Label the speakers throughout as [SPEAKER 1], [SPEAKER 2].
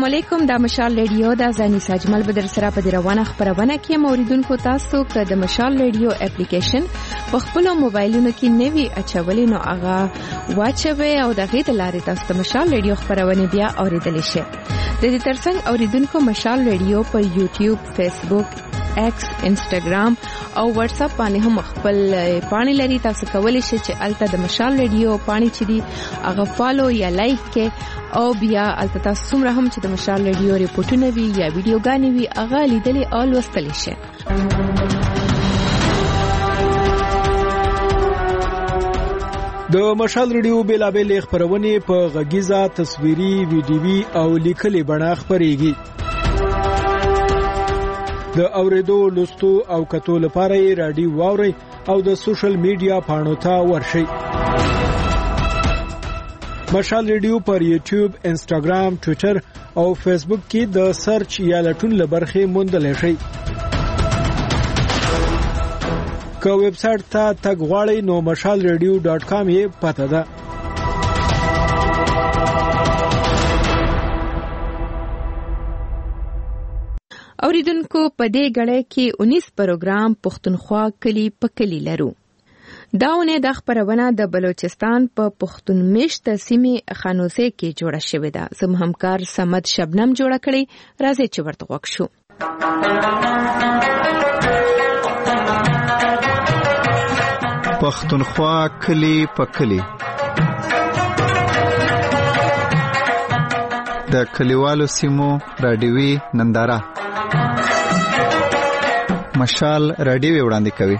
[SPEAKER 1] السلام علیکم. د مشال ریډیو د ځاني ساجمل بدر سره په روانه خبرونه کې موریدونکو تاسو ته د مشال ریډیو اپلیکیشن په خپل موبایلونو کې نوي اچولې نو هغه واچوي او د غیت لارې تاسو ته مشال ریډیو خبرونه بیا اوریدل شي. د دې ترڅنګ اوریدونکو مشال ریډیو په یوټیوب، فیسبوک، ایکس، انسټاګرام او واتس اپ باندې هم خپل پاڼې لري. تاسو کولی شئ چې الته د مشال ریډیو پاڼې چې دی هغه فالو یا لایک کې او بیا الته تاسو څومره هم چې د مشال ریډیو ریپورتونه وي یا ویډیوګانې وي هغه لیدلې او لوستلی شئ.
[SPEAKER 2] د مشال ریډیو بیلابېل خبرونه په غږیزه، تصویري، ویډیوي او لیکلي بڼه خبريږي. د اوریدو، لوستو او کتو لپاره یې رادیو واوري او د سوشل میډیا پاڼو ته ورشئ. مشال ریډیو پر یوټیوب، انسټاګرام، ټوئیټر او فیسبوک کې د سرچ یا لټون لبرخه موندلی شئ. که ویب سټ ته تګ غواړئ نو mashalradio.com یې پته ده.
[SPEAKER 1] اوریدونکو په دې غړې کې 19 پروګرام پښتونخوا کلی په کلی لرو. داونه د خبرونه د بلوچستان په پښتون میشت سیمې خانوسه کې جوړه شوې ده. زموږ همکار سمد شبنم جوړه کړي، راځي چې ورته وښو.
[SPEAKER 3] پښتونخوا کلی په کلی د کلیوالو سیمو رادیوي ننداره مشال رادیو وړاندې کوي.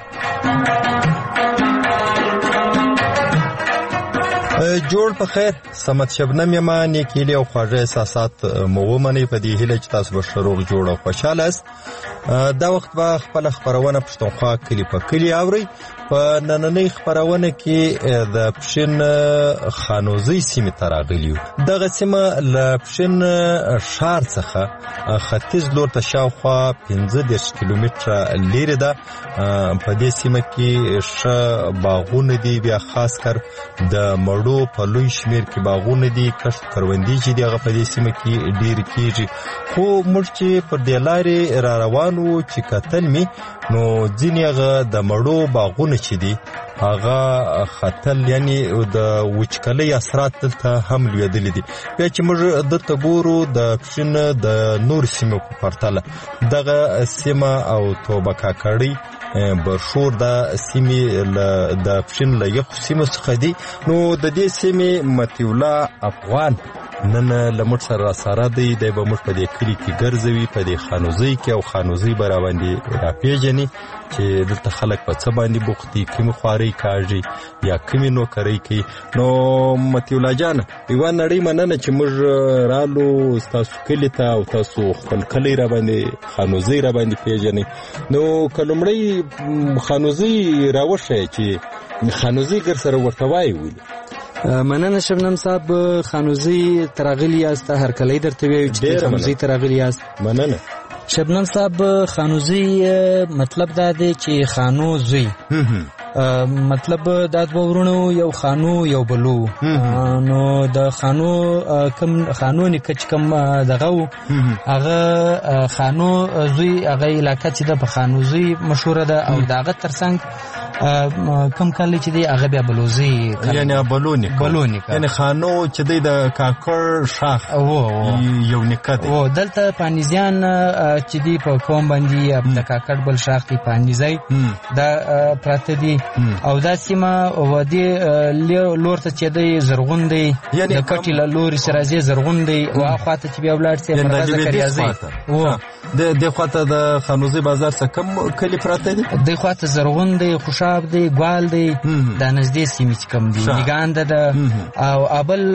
[SPEAKER 4] جوړ په خیر، سمت شبنم یما نیکیلی او خواږه احساسات مومنې په دې هیله چې تاسو به شروع جوړ او خوشاله است. دا وخت به خپل خبرونه پښتونخوا کلی په کلی اوري. په نننۍ خبرونه کې د پښین خانوزي سیمې ته راغلیو. دغه سیمه له پښین ښار څخه ختیځ لور ته شاوخوا 15 کیلومتره لرې ده. په دې سیمه کې ښه باغونه دي، بیا خاص کر د مړو په لوی شمیر کې باغونه دي. کښت کروندې چې دغه په دې سیمه کې ډیر کیږي. خو موږ چې پر دې لارې را روانو چې کتل می نو ځینې هغه د مړو باغونه چې دي هغه خطل یعنی د وچکلي اثرات دلته هم لیدل دي. بیا چې موږ دلته ګورو د پښین د نور سیمو په پرتله دغه سیمه او توبه کاکړی برشور د سیمې د پښین له یو سیمه څخه دي. نو د دې سیمې متیولا افغان نن لمر سره دی د به موږ په دې کلی کې ګرځوي، په دې خانوزي کې او خانوزي براوندې راپیژني چې دلته خلک په څه باندې بوختي، کوم خواري کاږي یا کوم نوکري کوي. نو متیولا جان یو نړۍ مننه چې موږ رالو تاسو کلی ته او تاسو خپل کلی را باندې خانوزي را باندې پیژني. نو کلمړی خانوزي راوښه چې خانوزي ګر سره ورته وایي ولې.
[SPEAKER 5] مننه شبنم صاحب، خانوزي تراغلی است، هر کلی درته ویو چې خانوزي تراغلی است.
[SPEAKER 4] مننه
[SPEAKER 5] شبنم صاحب. خانوزي مطلب دا دی چې خانوزي مطلب دا د ورونو یو خانو یو بلو. نو د خانو کم خانونی کچ کم دغه هغه خانو زوی هغه علاقه چې د خانوزي مشهور ده او داغه ترڅنګ کم کلی چې دی هغه بیا بلوزي
[SPEAKER 4] یعنی بلونی یعنی خانو چې دی د کاکړ شاخ یو نکد
[SPEAKER 5] او دلته پانیزیان چې دی په کوم باندې د کاکړ بل شاخ دی پانیزای دا پراته دی او دا سیمه ودی لور ته چې دی زرغون دی د کټی له لوري سره زی زرغون دی او اخواته چې بیا ولار سي پر ذکریازي او
[SPEAKER 4] د خواته د خانوزي بازار څخه کم کلی پراته دی.
[SPEAKER 5] د خواته زرغون دی، خوشاب دی، ګوال دی، د نږدې سیمې چې کم دی نگاند ده او ابل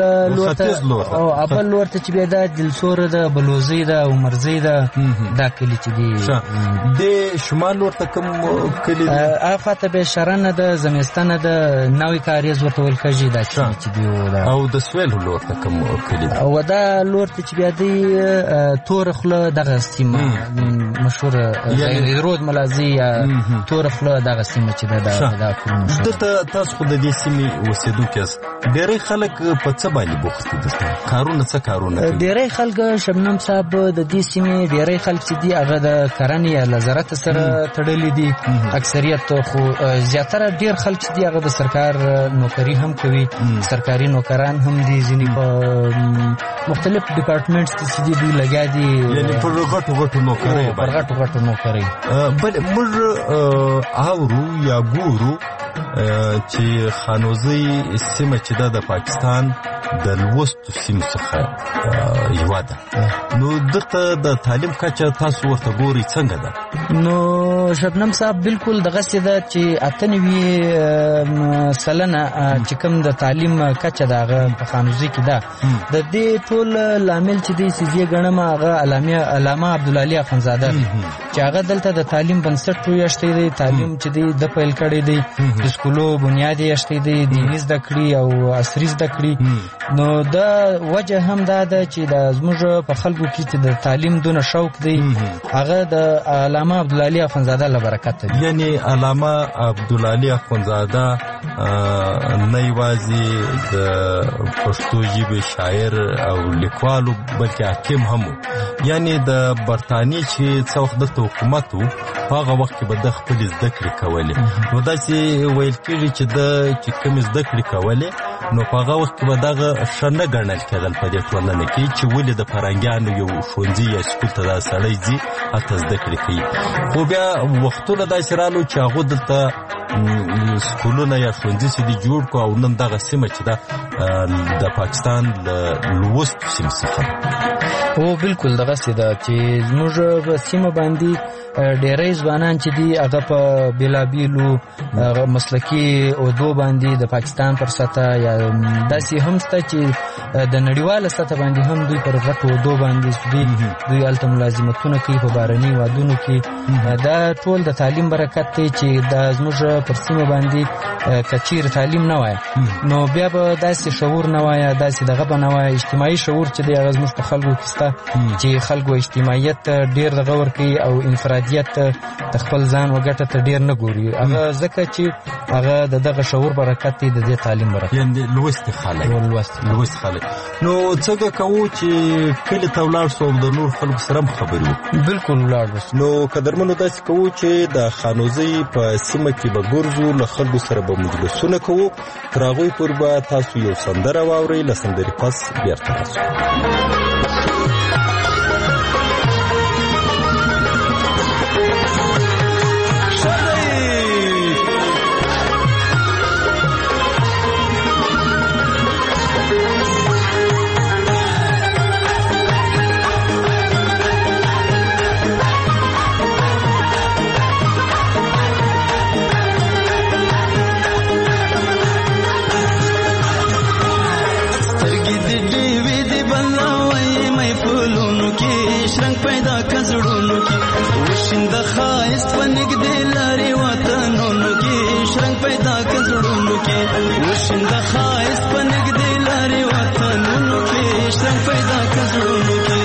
[SPEAKER 5] لور ته چې بیا د دلسور ده، بلوزي ده او مرزي ده. دا کلی چې دی
[SPEAKER 4] د شمال لور ته کم کلی دی.
[SPEAKER 5] افاته به شرن باران د زمستانه د نوې کاریز ورته ویل کېږي دا چې دی
[SPEAKER 4] او د سویل لور ته کوم کلی
[SPEAKER 5] او دا لور ته چې بیا دی تور خوله دغه سیمه مشهور رود ملازی یا تور خوله دغه سیمه چې دا کلی مشهور
[SPEAKER 4] تاسو خو د دې سیمې اوسېدونکي یاست ډېری خلک په څه باندې بوخت دي کارونه څه کارونه کوي
[SPEAKER 5] ډېری خلک شبنم صاحب د دې سیمې ډېری خلک چې دي هغه د کرنې یا له زراعت سره تړلي دي اکثریت خو زیاتره ډېر خلک چې دي هغه د سرکار نوکری هم کوي سرکاري نوکران هم دي ځینې په مختلف ډپارټمنټس کې چې دي دوی لګیا دي
[SPEAKER 4] یعنې پر غټو نوکرۍ
[SPEAKER 5] پر غټو نوکرۍ
[SPEAKER 4] بل موږ اورو یا ګورو چې خانوزۍ سیمه چې ده د پاکستان د لوستو سیمو څخه یوه ده نو دغه د تعلیم کچه تاسو ورته ګورئ څنګه ده
[SPEAKER 5] نو شبنم صاحب بالکل دغسې ده چې 98 سلنه چې کوم د تعلیم کچه ده هغه په خانوزۍ کې ده د دې ټول لامل چې دی چې زه ګڼم هغه علامه عبدالعلي اخندزاده چې هغه دلته د تعلیم بنسټ پروژې دی تعلیم چې دی د پیل کړی دی د سکولو بنیادی اشته دی دیني زده کړې او عصري زده کړې نو دا وجه هم دا ده چې د زموږ په خلکو کې چې د تعلیم دونه شوق دی هغه د علامه عبدالعلي اخندزاده له برکت دی
[SPEAKER 4] یعنی علامه عبدالعلي اخندزاده نه یوازې د پښتو ژبې شاعر او لیکوال بلکې حاکم هم یعنی د برتانیې چې څه وخت دلته حکومت و په هغه وخت کې به د خپلې زده کړې کولې نو داسې ویل کېږي چې د چې کومې زده کړې کولې نو په هغه وخت کې به دغه ښه نه ګڼل کېدل په دې ټولنه کې چې ولې د فرنګیانو یو ښوونځي یا سکول ته دا سړی ځي هلته زده کړې کوي خو بیا وختونه داسې رالو چې هغو دلته سکولونه یا ښوونځي چې دي جوړ کړو او نن دغه سیمه چې ده د پاکستان له لوستو سیمو څخه
[SPEAKER 5] او بالکل دغسې ده چې زموږ په سیمه باندې ډېری ځوانان چې دي هغه په بېلابېلو مسلکي عهدو باندې د پاکستان پر سطح یا داسې هم شته چې د نړیواله سطح باندې هم دوی پر غټو عهدو باندې دي دوی هلته ملازمتونه کوي په بهرني هېوادونو کې دا ټول د تعلیم برکت دی چې دا زموږ پر سیمه باندې که چیرې تعلیم نه وای نو بیا به داسې شعور نه وای داسې دغه به نه وای اجتماعي شعور چې دی هغه زموږ په خلکو کې شته چې خلکو اجتماعیت ډېر دغه ورکوي او انفرادیت د خپل ځان و ګټه ته ډېر نه ګوري هغه ځکه چې هغه د دغه شعور برکت دی د دې تعلیم برکت
[SPEAKER 4] یعنې لوستي خلک نو څنګه کوو چې کلي ته ولاړ شو او د نور خلکو سره هم خبرې وکړو
[SPEAKER 5] بالکل ولاړ
[SPEAKER 4] نو قدرمنو داسې کوو چې د خانوزۍ په سیمه کې به ګرځو له خلکو سره به مجلسونه کوو تر هغوی پورې به تاسو یو سندره واورئ له سندرې پس بیرته راسو
[SPEAKER 6] پیدا کزړونو کې وشند خایست پنګ دې لاري وطنونو کې شرنګ پیدا کزړونو کې وشند خایست پنګ دې لاري وطنونو کې شرنګ پیدا کزړونو کې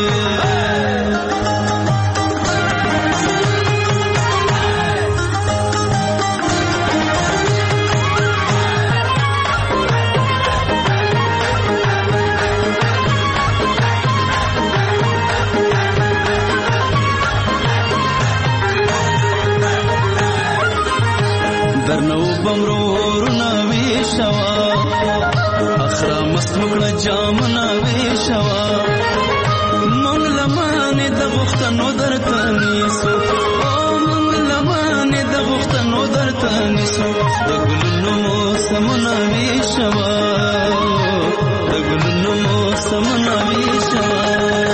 [SPEAKER 6] بمرورنا ویشوا اخرا مسموړه جامنا ویشوا مونږ لمانه د غختنو درته نیسو او مونږ لمانه د غختنو درته نیسو د ګلونو موسمنا ویشوا د ګلونو موسمنا ویشوا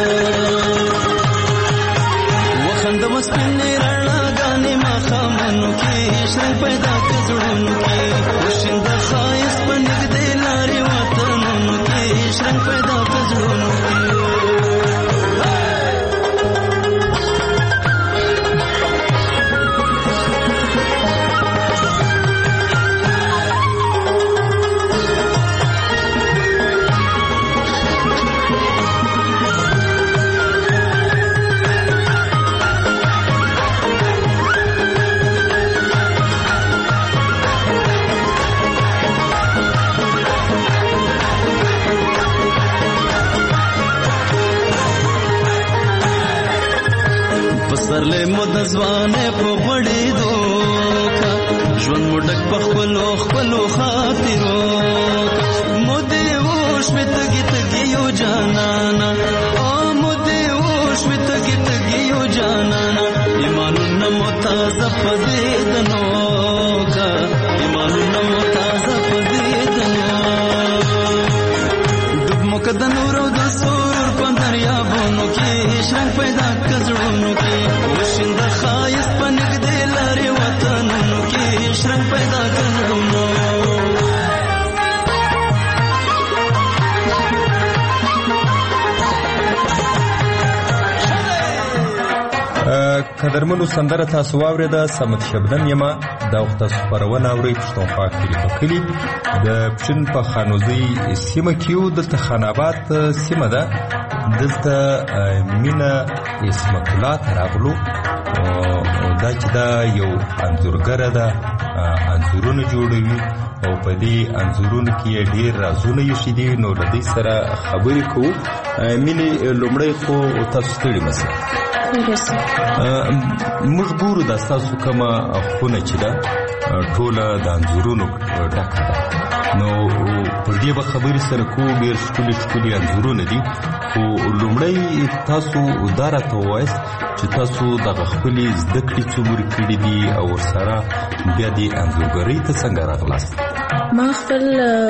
[SPEAKER 6] وخند مسپنه رڼا غانې ما خامنو کې شرنګ پیدا کړو وشند خایس پنګ دې لاري وطنونو کې شرنګ پیدا کړو د ځوانې په غوړېدو کا ژوند مو ډک په خپلو خاطرو مودې وشوې تږي تږي یو جانانا مودې وشوې تږي تږي یو جانانا ایمانونه مو تازه په دیدنو کا ایمانونه مو تازه په دیدنو ډوب مو که د نور او د سرور په دریابونو کې شرنګ پیدا که زړونو کې وشینده ښایست په نږدې لارې وطنونو کې شرنګ پیدا که زړونو
[SPEAKER 4] قدرمنو سندره تاسو واورېده صمد شبنم یمه دا وخت تاسو خپرونه اورئ پښتونخوا کلي په کلي د پښین په خانوزۍ سیمه کې یو دلته خان آباد سیمه ده دلته مینه اسمت الله ته راغلو دا چې دا یو انځورګره ده انځورونه جوړوي او په دې انځورونو کې ډېر رازونه ایښي دي نو له دوی سره خبرې کوو مینې لومړی خو تاسو ستړي مسئ موږ ګورو دا ستاسو کومه خونه چې ده ټوله د انځورونو ډکه ده نو پر دې به خبرې سره کوو ډېر ښکلي انځورونه دي خو لومړی تاسو دا راته ووایاست چې تاسو دغه خپلې زده کړې څومره کړي دي او ورسره بیا دې انځورګرۍ ته څنګه راغلاست
[SPEAKER 7] ما خپل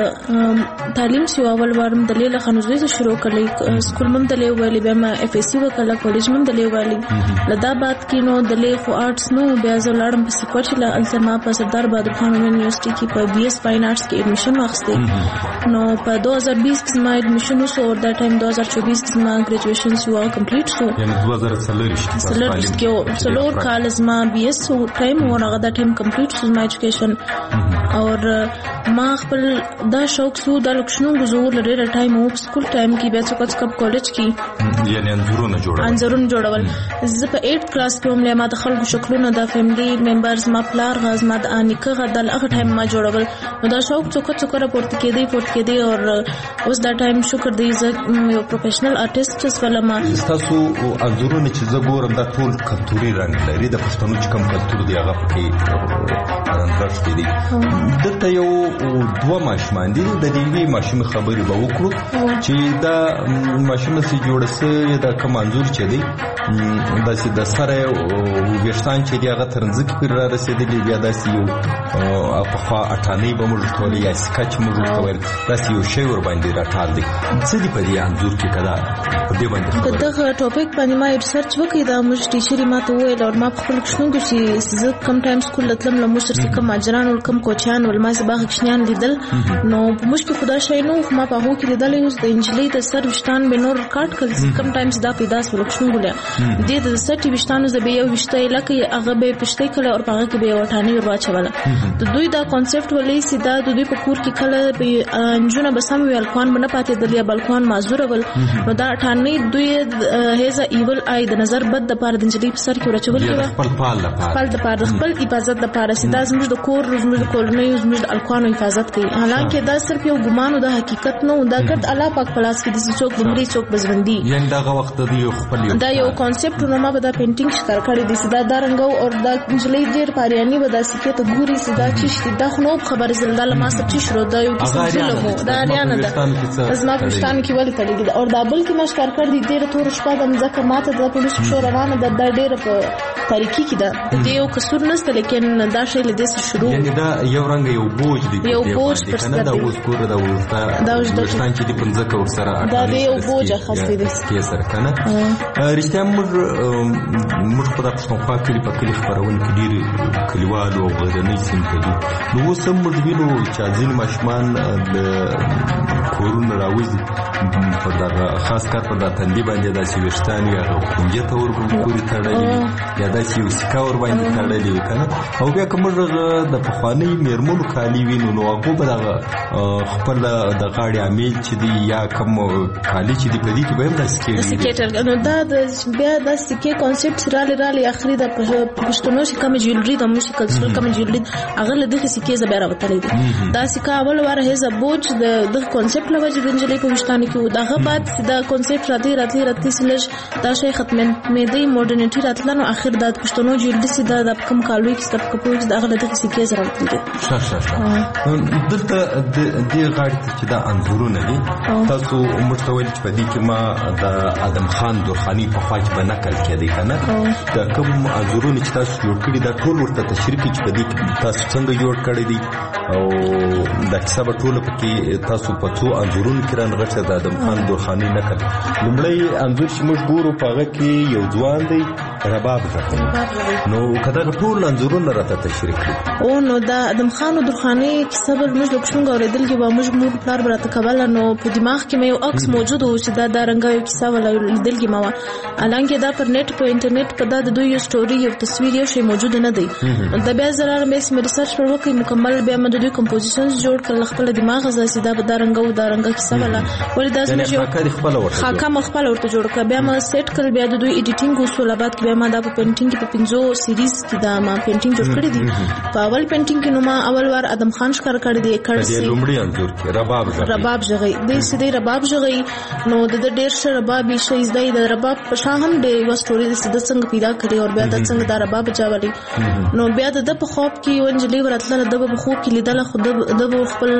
[SPEAKER 7] تعلیم چې اول وار مدلې له خانوزۍ څخه شروع کړی سکول مم دلې ویلې بیا ما اف اس سی وکړه کالج مم دلې ویلې لدا بعد کې نو دلې خو آرټس نو بیا زه لاړم په سکوچ له التما په سردار بهادر خان یونیورسيټي کې په بي اس فاین آرټس کې ایڈمیشن واخیسته نو په 2020 کې ما ایڈمیشن وسو اور دا ټایم 2024 کې ما ګریجویشن سو کمپلیټ شو
[SPEAKER 4] یعنی 2023
[SPEAKER 7] کې څلور کال ما بي اس سو ټایم ورغه دا ټایم کمپلیټ شو ما ایجوکیشن اور ما خپل دا شوق سو د لکشنو غزور لري ټایم او سکول ټایم کې بیا څوک کب کالج کې
[SPEAKER 4] یعنی انځورونه
[SPEAKER 7] جوړول زه په 8 کلاس کې هم له ما د خلکو شکلونه د فیملی ممبرز ما پلار غاز ما د انیکه غدل هغه ټایم ما جوړول نو دا شوق څوک راپورت کېدی اور اوس دا ټایم شکر دی زه یو پروفیشنل آرټیست ولما
[SPEAKER 4] تاسو انځورونه چې زه ګورم دا ټول کلتوري رنګ لري د پښتنو چې کوم کلتور دی هغه پکې رنګ دي دلته یو دوه ماشومان دي د دې ماشوم خبرې به وکړو چې دا ماشوم سي جوړ سي دا کوم انځور چې دی دا سي د سره وګشتان چې دی هغه ترنځ کې را رسیدلی بیا دا سي یو په خوا اټانې به موږ ټول یا سکچ موږ ټول دا سي یو شی ور باندې راټال دي څه دی په دې انځور کې کدا په دې باندې
[SPEAKER 7] په دغه ټاپک باندې ما ریسرچ وکړ دا موږ ټیچر ما ته وویل او ما خپل ښوونکو چې زه کم ټایم سکول لتلم له موږ سره کوم اجران او کوم کوچان ول ما سبا خښنیان لیدل نو په مشکل خدا شي نو ما په هغه کې لیدل یو د انجلۍ د سر وشتان به نور کارت کړ کم ټایم دا پیدا سول ښوونګله د سر وشتانو د به یو وشته لکه هغه به پښتې کله او په هغه کې به وټانی ورواچوله د دوی دا کانسپټ ولې سیدا د دوی په کور کې کله انجونه بسم ویل کوان نه پاتې د بالکان معذور ول نو دا ټانی دوی هیزا ایول آی د نظر بد د پاره د انجلۍ په سر کې ورچول کېږي خپل د پاره خپل حفاظت د پاره سیدا زموږ د کور زموږ د کولونی زموږ د الکوانو حفاظت کوي حالانکه دا صرف یو ګمان او د حقیقت نه دا ګرد الله پاک پلاس کې د څوک بمري څوک بزوندي
[SPEAKER 4] یعنی دا وخت دی خپل
[SPEAKER 7] دا یو کانسپټ نو ما به دا پینټینګ ښکار کړی دی سیدا دا رنګو او دا انجلۍ ډیر پاریانی به دا سکه ته ګوري سیدا چشتي دا خو نو خبر زلدل ما سب چی شروع دا یو قسم ظلم دا اریانه ده ازما پښتون کې ولې تړي او دا بل کې ما ښکار کړ دی ډیر تور شپه د مزکه ماته د پولیس شو روانه د ډیر په تاریکی کې ده د یو قصور نشته لیکن دا شی له دې شروع
[SPEAKER 4] یعنی دا یو رنګ یو بوج دی
[SPEAKER 7] یو بوج پر سر
[SPEAKER 4] دا اوس ګوره دا ورته دا وشتان چې دی پنځه کور سره
[SPEAKER 7] دا یو بوج خاصه دي
[SPEAKER 4] کې سره کنه رښتیا موږ په پښتونخوا کې په کلی خبرونه کې ډیر کلیوالو او غرنۍ سیمې کې نو اوس موږ وینو چې ځین ماشومان د کورونه راوځي په دا خاص کار په دا تندې باندې د سیوشتان یا کنجه تور پورې تړلې یا د سیو سکا ور باندې تړلې کنه او بیا کوم د پخوانی میرمنو کالی وینو نو هغه به د خپل د غاړې عامل چې دی یا کوم کالی چې دی په دې کې به هم د
[SPEAKER 7] سکیټر نو دا د بیا د سکې کانسپټ رالي اخري د پښتنو چې کوم جوړري د موشي کلچرل کوم جوړري هغه له دغه سکې زبر راوتلې دي دا سکه اول واره هیزه بوج د کانسپټ لوجه د انجلي په وشتانه کې دغه بعد دا کانسپټ راته سلج دا شی ختم مې دی ماډرنټي راتلنو اخر د پښتنو جوړري سي د کوم کالوي کې ستپ کوپوز دغه له دغه سکې زره راوتلې
[SPEAKER 4] دلته د غاړې چې دا انځورونه دي تاسو مشتوي چې په دې کې ما د ادم خان درخاني په خوا کې به نقل کېدی کنه دا کوم انځورونه چې تاسو جوړ کړی دا ټول ورته تشریح چې په دې کې تاسو څنګه جوړ کړی دي او دا کیسه به ټول پکې تاسو په څو انځورونو کې رانغښته د ادم خان درخاني نقل لومړی انځور چې موږ ګورو په هغه کې یو ځوان دی رباب غږوي نو کدا ټول انځورونه راته تشریح کړي
[SPEAKER 7] او نو دا ادم خان درخاني کیسه به موږ د پښتون غوړېدل کې به موږ مور پلار براته کول نو په دماغ کې مې یو عکس موجود و چې دا رنګ یو کیسه ولا لیدل کې ما الانکه دا پر نت په انټرنیټ په دا د دوی یو سټوري یو تصویر یو شی موجود نه دی دا بیا زرار مې ریسرچ پر وکړ مکمل بیا مې د دوی کمپوزیشنز جوړ کړل خپل دماغ زاسي دا د رنګ کیسه ولا ولې دا زموږ یو خاکه مخبل ورته جوړ کړ بیا ما سیټ کړ بیا د دوی ایډیټینګ اصول بعد کې بیا ما دا په پینټینګ کې په 5 سیریز کې دا ما پینټینګ جوړ کړی دی په اول پینټینګ کې نو ما اول وار ادم خان ښکار کړی دی کړسي
[SPEAKER 4] د لومړي انځور کې
[SPEAKER 7] رباب ژغي د سیدې رباب ژغي نو د ډېر شه رباب شي زده د رباب په شان هم د یو سټوري د څنګه پیدا کړی او بیا د څنګه د رباب چاولي نو بیا د په خوب کې ونجلي ورتله د په خوب کې لیدل خو د خپل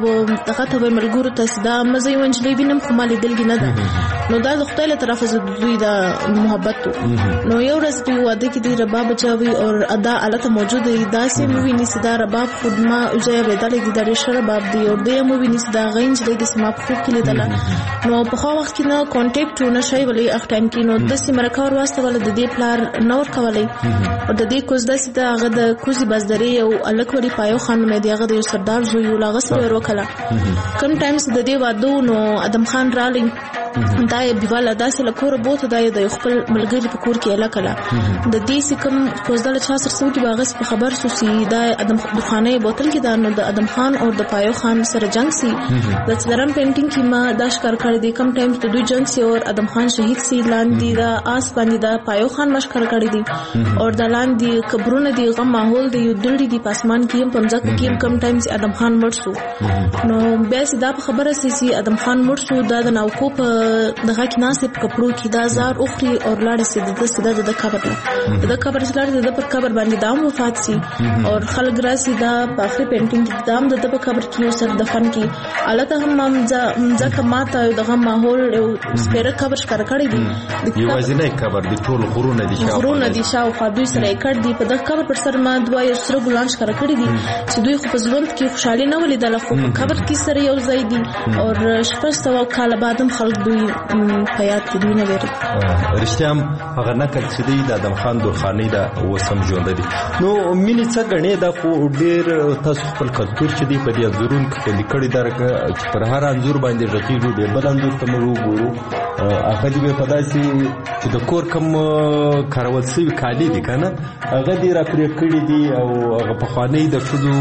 [SPEAKER 7] دغه ته ملګرو ته سدا مزي ونجلي بینم خو مالي دلګ نه ده نو دا د خپل طرف از دوی د محبت نو یو ورځ دوی واده کې د رباب چاوي او ادا الته موجود دی دا سیم ویني سدا رباب خدما اجازه بدل دي د ریشه رباب دی او د مو ویني سدا غینج د سما په خوب کې لیدل نو په خو وخت کې نو کانټیکټ نه شي ولې اخ ټایم کې نو د سیمه کار واسطه ول د دې پلار نور کولای او د دې کوز د سیده هغه د کوزي بازدري او الکوري پایو خان مې دی هغه د سردار زوی لاغه سره وکړه کم ټایمز د دې وادو نو ادم خان رالی دا بیواله داسې لکور بوته د خپل ملګری په کور کې الکلا د دې سکم کوزدل چا سره سو کې باغس په خبر سو سی دا ادم دخانه بوتل کې دا نو د ادم خان او د پایو خان سره جنگ سی د څلرم پینټینګ کې ما دا ښکار کړی دی کم ټایم د دوی جنگ سی او ادم خان شهید سی لاندې دا آس باندې دا پایو خان مشکر کړی دی او د لاندې قبرونه دی غم ماحول دی یو دلډي دی پاسمان کې هم پمځه کې کم ټایم سی ادم خان مړ سو نو بیا سدا په خبره سی ادم خان مړ سو دا د ناوکو په دغه کې ناس په کپړو کې دا زار اخري او لاړ سي د قبر د قبر سره د پر قبر باندې دام وفات سي او خلک راسي دا په اخري پینټینګ دام د په قبر کې سر دفن کې الته هم ځکه ماته دغه ماحول او سپیره قبر ښکار کړی دی
[SPEAKER 4] یو ځینې قبر د ټول غرونه دي شاو
[SPEAKER 7] خو دوی سره کړ دی په دغه قبر پر سر ما دوه یو سره ګلان ښکار کړی دي چې دوی خو په ژوند کې خوشحالي نه ولیدل خو په قبر کې سره یو ځای دي او شپږ سوه کاله بعد هم خلک دوی په یاد کې دوی نه لري
[SPEAKER 4] رښتیا هم هغه نقل چې دی د ادم خان درخاني دا وسم ژوند دي نو مینې څه غنې دا خو ډېر تاسو خپل کلتور چې دی په دې انځورونو کې لیکلي درکه چې پر هر انځور باندې رقیبو دی بل انځور ته موږ ګورو هغه دی په داسې چې د کور کم کارول شوي کالي دي کنه هغه دی را پرې کړی دي او هغه په خواني د شودو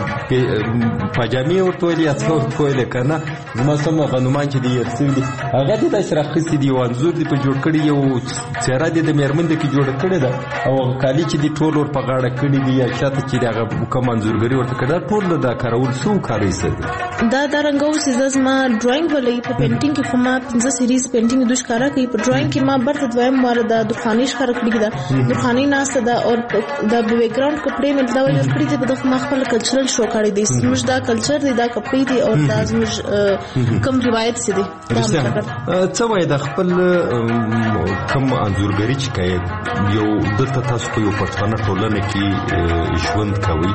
[SPEAKER 4] پاجامي ورته ویلي اڅو ورته ویلي کنه زما سم غنومان چې دی یې دي هغه دی د شرخصي دی انځور دی په جوړ کړی یو چهره دی د میرمن د کې جوړ کړی دا او کالي چې دی ټول ور په غاړه کړی دی یا شاته چې هغه کوم انځورګری ورته کړی ټول د کارول سو کاری سره
[SPEAKER 7] دا رنګو سیزز ما ډراینګ ولې په پینټینګ کې خو ما 15 سیریز پینټینګ د ښکارا کوي په ډراینګ کې ما برته دویم مار د دخاني ښکارا کړی دا دخاني ناس دا او د بیک ګراوند کپړې مې دا ولې کړی دی په خپل کلچرل شو کړی دی زموږ دا کلچر دی دا کپړې دی او دا زموږ کوم روایت سي دی
[SPEAKER 4] څه وای د خپل کوم انځورګری چې کوي یو دلته تاسو په یو پښتنه ټولنه کې ژوند کوي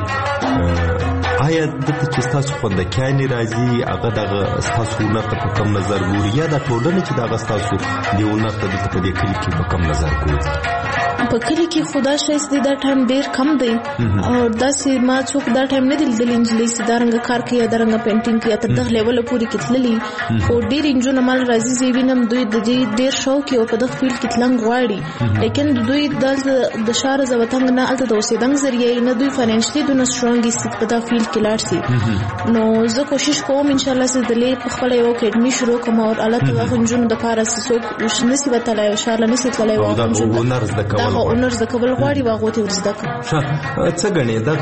[SPEAKER 4] آیا دلته چې تاسو خوندکیانې راځي هغه دغه ستاسو نقد په کوم نظر ګوري یا د ټولنې چې دغه ستاسو دیو نقد دلته په دې کلي کې په کوم نظر ګوري
[SPEAKER 7] په کلی کې خدا شایسته دا ټایم ډیر کم دی او داسې ما څوک دا ټایم نه دی لیدلی انجلۍ چې دا رنګه کار کوي دا رنګه پینټینګ کوي تر دغه لیول پورې کې تللی خو ډیر انجونه مال راځي زی وینم دوی د دې ډیر شوق او په دغه فیلډ کې تلنګ غواړي لیکن دوی د شهر زوتنګ نه الته د اوسېدنګ ذریعہ نه دوی فاینانشلی دونه سترونګ است په دا فیلډ کې لاړ سي نو زه کوشش کوم ان شاء الله چې د لې په خپل یو اکیډمي شروع کوم او الله تعالی انجونو د پاره څوک نسی وتلای ان شاء الله نسی تلای
[SPEAKER 4] او دا اونرز د کول
[SPEAKER 7] دا اونرز د کول غواړي واغو ته ورزده کوم
[SPEAKER 4] څه غني دا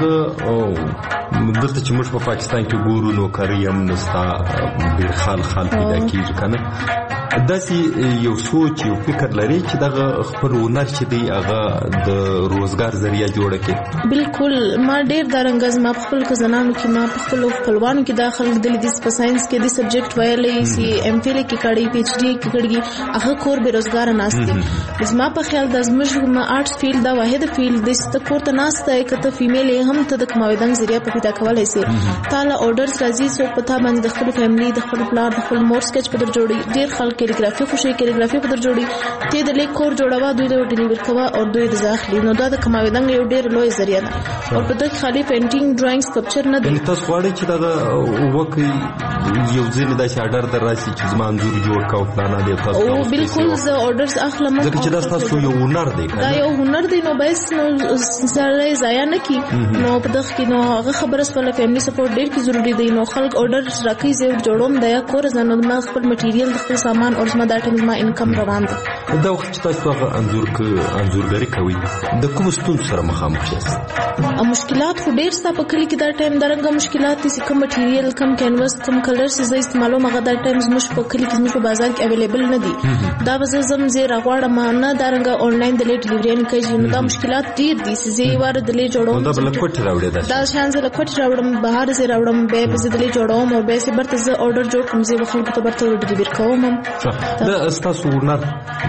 [SPEAKER 4] دلته چې موږ په پاکستان کې ګورو نو کریم نستا ډیر خال پیدا کیږي کنه داسې یو سوچ یو فکر لري چې دغه خپل هنر چې دی هغه د روزګار ذریعہ جوړ کړي
[SPEAKER 7] بالکل ما ډیر درنګز ما خپل کزنانو کې ما خپل خپلوانو کې داخل دي د ساينس کې د سبجیکټ ویلې سي ام فیل کې کړي پی ایچ ډی کې کړي هغه کور به روزګار ناشتي زما په خیال د زموږ ما آرټس فیلډ دا واحد فیلډ د ست کور ته ناشته کته فیمیل هم ته د کماویدنګ ذریعہ په پیدا کولای سي تعالی اورډرز راځي څو پتا باندې د خپل فیملی د خپل پلار د خپل مور سکیچ په در جوړي ډیر خلک کیلیګرافي خوشي کیلیګرافي په در جوړي ته د لیک کور جوړوا دوی د ډیلیور کوا او دوی د ځاخلي نو دا د کماویدنګ یو ډیر لوی ذریعہ ده او په دغه خالي پینټینګ ډراینګ سکلپچر نه دی
[SPEAKER 4] تاسو غواړئ چې دا وکي یو ځین د شاډر در راشي چې زما انځور جوړ کاو پلان دی تاسو
[SPEAKER 7] او بالکل زه اورډرز اخلم
[SPEAKER 4] ځکه چې دا تاسو یو هنر دی
[SPEAKER 7] دا یو هنر دی نو بس نو سره ضایع نه کی نو په دغه کې نو هغه خبره سره فیملی سپورټ ډیر کی ضروری دی نو خلک اورډرز راکې زه جوړوم دا کور زنه ما خپل میټیریل د خپل سامان او زما دا ټیم ما انکم روان دی
[SPEAKER 4] دا وخت چې تاسو هغه انځورګری کوي د کوم ستونزو سره مخامخ یاست
[SPEAKER 7] مشکلات خو ډیر ستا په کلی کې دا ټایم درنګ مشکلات دي کوم میټیریل کم کینوس کم کلرز زه استعمالوم هغه دا ټایم زموږ په کلی کې زموږ په بازار کې اویلیبل نه دي دا به زم زه راغواړم نه درنګ آنلاین د ډیلیوري نه کوي نو دا مشکلات ډیر دي چې زه واره د لې جوړوم
[SPEAKER 4] دا بل کوټ راوړې
[SPEAKER 7] دا شان زه کوټ راوړم بهر زه راوړم به په زه د لې جوړوم او به سه برته زه اورډر جوړ کوم زه خلکو ته برته ډیلیور کوم
[SPEAKER 4] دا استاسو هنر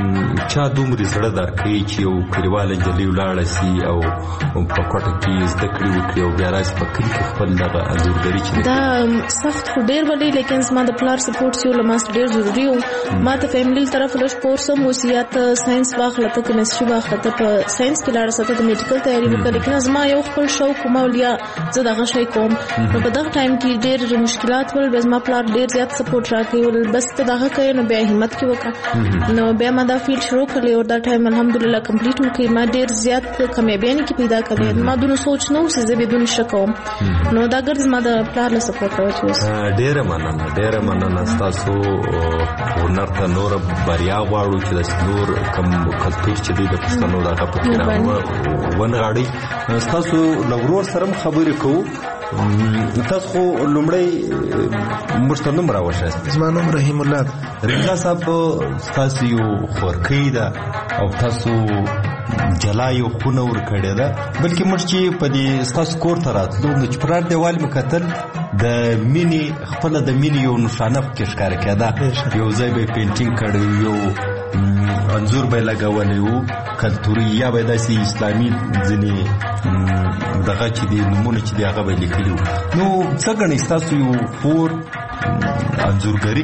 [SPEAKER 4] چا دومره زړه درکې چې یو کلیوال انجلۍ ولاړه سي او په کوټه کې زده کړې وکړي او بیا راشي په کلي کې خپل دغه انځورګري چې
[SPEAKER 7] دا سخت خو ډېر ولې لیکن زما د پلار سپورټ یو لماس ډېر ضروري و ما ته فیملی طرف له سپورټ سم وصیت ساينس واخله ته کیمستري واخله ته په ساينس کې لاړه سره د میډیکل تیاری وکړه لیکن زما یو خپل شوق مولیا زه دغه شی کوم نو په دغه ټایم کې ډېر مشکلات ول بس ما پلار ډېر زیات سپورټ راکړي بس ته دغه کوي نو بیا همت کې وکړه نو بیا ما دا فیلډ شروع کړی او دا ټایم الحمدلله کمپلیټ وکړ ما ډېر زیات کامیابی کې پیدا کړې ما دونه سوچ نو چې زه بدون شکوم نو دا ګرځ ما د پلار له سپورټ راوچوس
[SPEAKER 4] ډېر مننه تاسو هنر ته نور بریا غواړو چې د نور کم کلتور چې د پښتنو دغه پکې ونغاړي تاسو لورور سره خبرې کوو تاسو خو لومړی مشتنم راوښه
[SPEAKER 8] زما نوم رحیم الله
[SPEAKER 4] رضا صاحب تاسو یو خورکې ده او تاسو جلا یو خونه ور کړی ده بلکې موږ چې په دې تاسو کور ته راتلو نو چې پرار دیوال مکتل د مینی خپل د مینی یو نشانه کې ښکار کېده یو ځای به پینټینګ کړی یو انځور به لګولې وو کلتوري یا به داسې اسلامي ځینې دغه چې د نمونه چې هغه به لیکلي وو نو څه ګڼئ تاسو یو خور انځورګري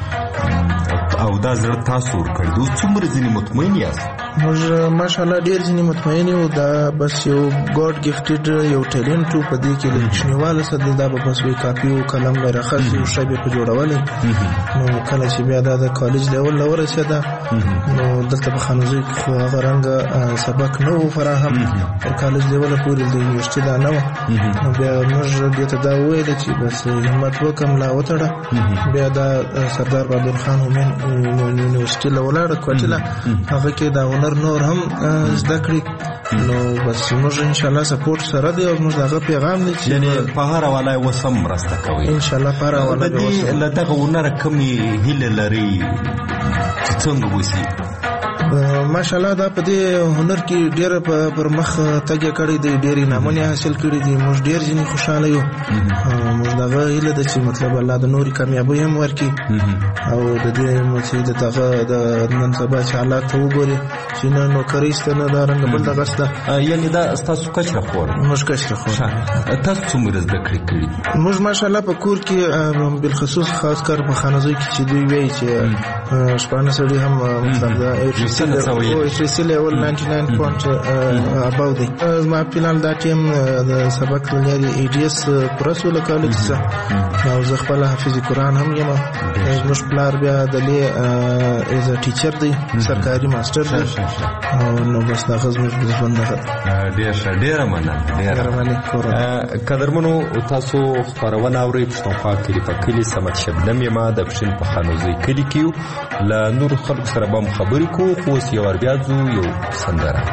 [SPEAKER 4] کوي او دا زړه تاسو ورکړي دوی څومره ځینې مطمئن یاست
[SPEAKER 8] موږ ماشاءالله ډیر ځینې مطمئن یو دا بس یو ګاډ ګفټډ یو ټیلنټ په دې کې لښنیواله سره دا په پسوي کاپي او قلم به راخص یو شی به جوړولې نو کله چې بیا دا د کالج لیول لور رسیدا نو دلته په خانوزي خو هغه رنګ سبق نو فراهم او کالج لیول پورې د یونیورسيټي دا نو بیا موږ دې ته دا ویل چې بس همت وکم لا وتړه بیا دا سردار بابر خان هم یونیورسيټي لولاړ کوټلا هغه کې دا نور هم زده کړی نو بس موږ ان شاء الله سپورټ سره دی او موږ دغه پیغام دی
[SPEAKER 4] یعنی په هر حواله وسم مرسته کوي
[SPEAKER 8] ان شاء الله په هر حواله
[SPEAKER 4] به وسم لته ونر کمی هله لري چې څنګه وسی
[SPEAKER 8] ماشاءالله دا په دې هنر کې ډېر پر مخ تګ کړی دی ډېر نامونه حاصل کړی دي موږ ډېر ځینې خوشاله یو موږ دغه هیله ده چې مطلب الله د نوري کامیابی هم ورکړي او د دې مڅې د د نن سبا چې حالات وګوري چې نه نوکري ستنه دا رنګ بل دغه ستا
[SPEAKER 4] یعنی دا تاسو کچره خور
[SPEAKER 8] موږ کچره خور
[SPEAKER 4] تاسو څومره زده کړی
[SPEAKER 8] موږ ماشاءالله په کور کې بالخصوص خاص کر په خانزوي کې چې دوی وایي چې شپانه سړي هم مطلب دا هیستوري لیول 99 پوینټ اباو دی. ما فلال دا ټیم د سبق دنیا دی ایډیس پرسول کالج څخه او زه خپل حافظ قرآن هم یم. زموږ پلار بیا د لی از ا ټیچر دی، سرکاري ماستر دی او نو بس دا غزموږ د ژوند دغه
[SPEAKER 4] ډیره مننه. قدرمنو تاسو خبرونه اورئ پښتونخوا کلی په کلی سمت شبنم یما د پښین په خانوزي کلی کیو ل نور خلک سره به خبرې کو. خو اوس یو بیا ځو یو سندره.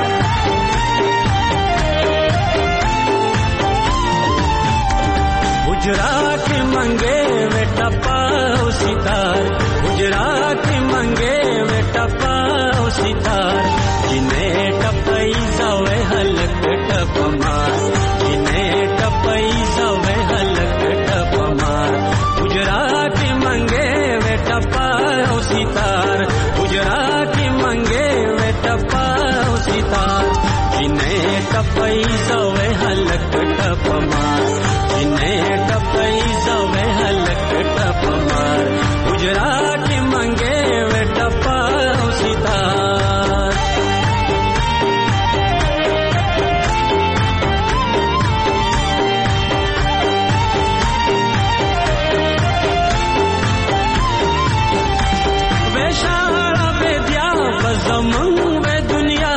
[SPEAKER 6] गुजरात मंगे में टपाओ सितार, गुजरात मंगे में टपाओ सितार, जिन्हें टपई जावे हलक टपमार, जिन्हें टपई जावे हलक टपमार. गुजरात मंगे में टपाओ सितार, गुजरात मंगे में टपाओ सितार, जिन्हें टपई जावे हलक टपमार, जिन्हें टपई जावे हलक टपमार. गुजरात मंगे वे टपाओ सितार. वे शारा वे दिया बज़मन वे दुनिया,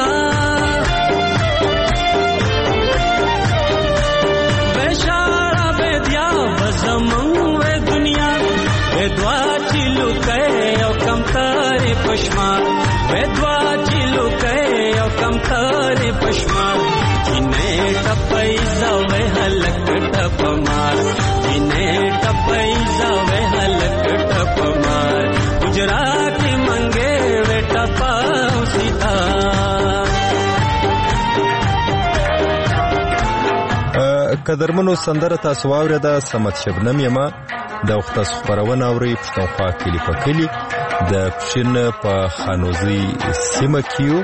[SPEAKER 6] वे शारा वे दिया बज़मन वे दुनिया, वे द्वा चिलु कहे और कम तारे पश्मार, वे द्वा चिलु कहे और कम तारे पश्मार. जिन्हें टपई जावे हलक टपमार, जिन्हें टपई जावे हलक टपमार. गुजरात मंगे वे टपाओ सितार.
[SPEAKER 4] قدرمنو سندره تاسو واورېده. سمت شبنم یما د وخت خبرونه اوري پښتونخوا کلی په کلی د پښین په خانوزي سیمه کیو.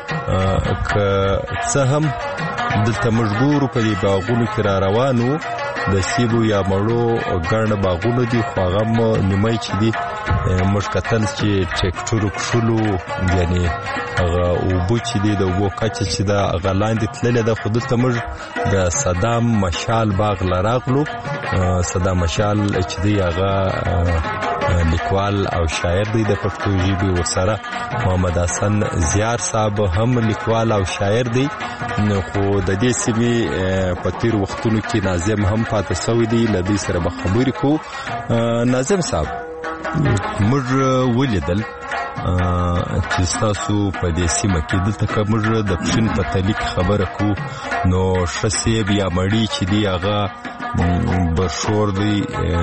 [SPEAKER 4] که څه هم دلته مجبور په دې باغونو کې را روانو د سیبو یا مړو ګڼ باغونو دي، خو هغه نیمای چې دي موږ کتل چې ټریکټورو کښلو، یعنې هغه اوبه چې دي د اوبو کچه چې ده هغه لاندې تللې ده. خو دلته موږ د صدام مشال باغ له راغلو. صدام مشال چې دی هغه لیکوال او شاعر دی د پښتو ژبې. ورسره محمد حسن زیار صاحب هم لیکوال او شاعر دی. خو د دې سیمې په تیر وختونو کې ناظم هم پاتې شوی دی. له دې سره به خبرې کوو. ناظم صاحب، موږ ولیدل چې تاسو په دې سیمه کې دلته که موږ د پښین په تعلق خبره کوو نو ښه سیب یا مړی چې دی هغه برشور دی،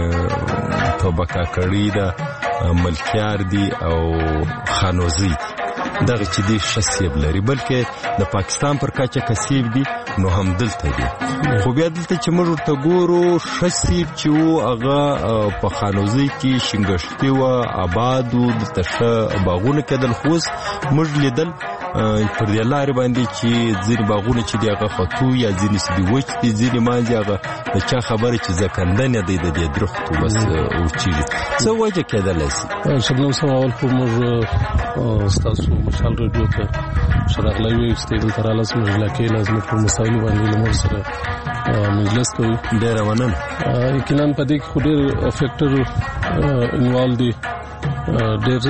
[SPEAKER 4] توبه کاکړي ده، ملکیار دی او خانوزي دغه چې دی ښه سیب لري. بلکې د پاکستان پر کچه که سیب دی نو هم دلته دی. خو بیا دلته چې موږ ورته ګورو ښه سیب چې و هغه په خانوزي کې شینګښتي وه، آباد و، دلته ښه باغونه کېدل. خو اوس موږ لیدل پر دې لارې باندې چې ځینې باغونه چې دی هغه ختو یا ځینې چې دی وچ دي، ځینې مانځي هغه د چا خبره چې زکندنې دی د دې درختو بس وچېږي. څه وجه کېدلی شي؟
[SPEAKER 9] شبنم صاحب، اول خو موږ ستاسو مشال ریډیو ته شراغلی وی چې دلته رالاس موږ علاقې لازم په مسایلو باندې له موږ سره مجلس کوي.
[SPEAKER 4] ډېره مننه.
[SPEAKER 9] یقینا په دې کې خو ډېر فیکټر انوالو دي، ډېر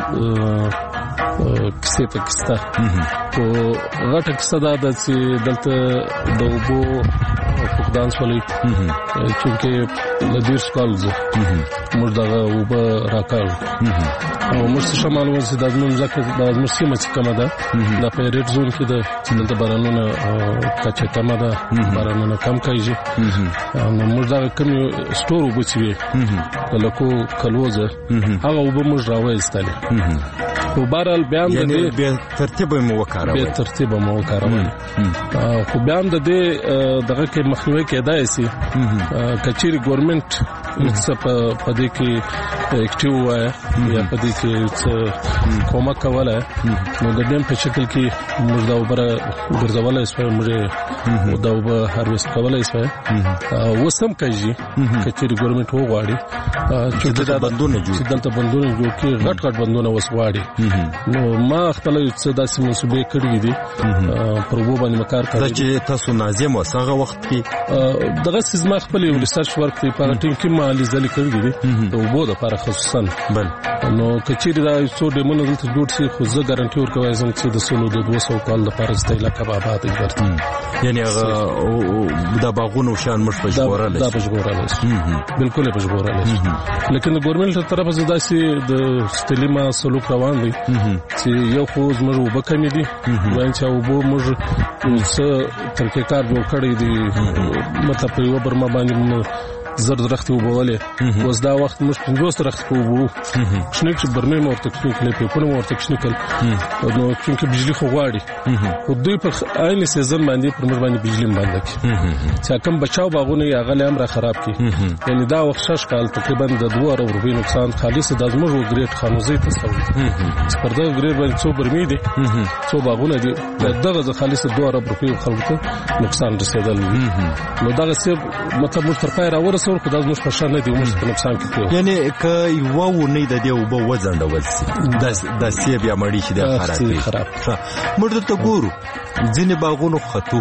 [SPEAKER 9] کیسې ته کیسته. خو غټه کیسه دا ده چې دلته د اوبو فقدان شولی، چونکې له 10 کال موږ دغه اوبه راکاږو او موږ څه معلومه چې دا زموږ ځکه دا زموږ سیمه چې کمه ده دا په ریډ زون کې ده چې دلته بارانونه کچه کمه ده، بارانونه کم کېږي. نو موږ دغه کمې سټور اوبه چې وي د لکو کلوزه هغه اوبه موږ راوایستلې. خو بهرحال بیا هم د دې
[SPEAKER 4] بې ترتیبه مو وکارول.
[SPEAKER 9] خو بیا هم د دې دغه کې مخنیوی کېدای شي که چیرې ګورنمنټ څه په دې کې اکټیو وای یا په دې کې څه کومک کوله نو د دې په شکل کې موږ دا وبره ګرځولای شو موږ دا وبره هارویست کولای شو وسم کوي کچېری ګورنمنت وغواړي چې دا بندونه جوړ کړي غټ بندونه وسواړي نو ما خپل څه داسې منسوبې کړې دي پر وبو باندې مکار کړی
[SPEAKER 4] چې تاسو ناظم وسغه وخت کې
[SPEAKER 9] دغه سیزما خپل ریسرچ ورک په ټیم کې مالي ځلې کړې دي د وبو لپاره خصوصا بل نو کچېری دا څو ډیمونه دلته جوړ شي خو زه ګارانټي ورکوم چې د سونو د 200 کال لپاره ستایله کبابات ورته
[SPEAKER 4] یعنی هغه د باغونو شان مش پجګورل
[SPEAKER 9] دا پجګورل بالکل پجګورل لیکن ګورنمنت تر طرفه زدا سي د ستلیما سلوک روان دي چې یو خو زموږ وبکمې دي وایي چې وبو موږ څه ترکیکار جوړ کړی دي مطلب په یو برما باندې زرد رخت وبولې اوس دا وخت موږ 50 رخت وبو شنو چې برمه مورته کړي په پونه مورته کړي نو چې بجلی خو غواړي خو دوی په عین سیزن باندې پر موږ باندې بجلی باندې چې کوم بچاو باغونه یې غلې امر خراب کړي یعنی دا وخت شش کال تقریبا د 2 روپیو نقصان خالص د زموږ ګریډ خانوزي تصور چې پر دا ګریډ باندې څو برمې دي څو باغونه دي دغه خالص 2 روپیو خلکو نقصان رسیدل نو دا څه مطلب موږ تر پای راور سور خدای زموږ په شان نه دی موږ په نقصان کې کړو
[SPEAKER 4] یعنی ک یو نه د دې وبو وزندول سي د سی بیا مړی شي د خراب موږ ته ګورو ځینې باغونو خطو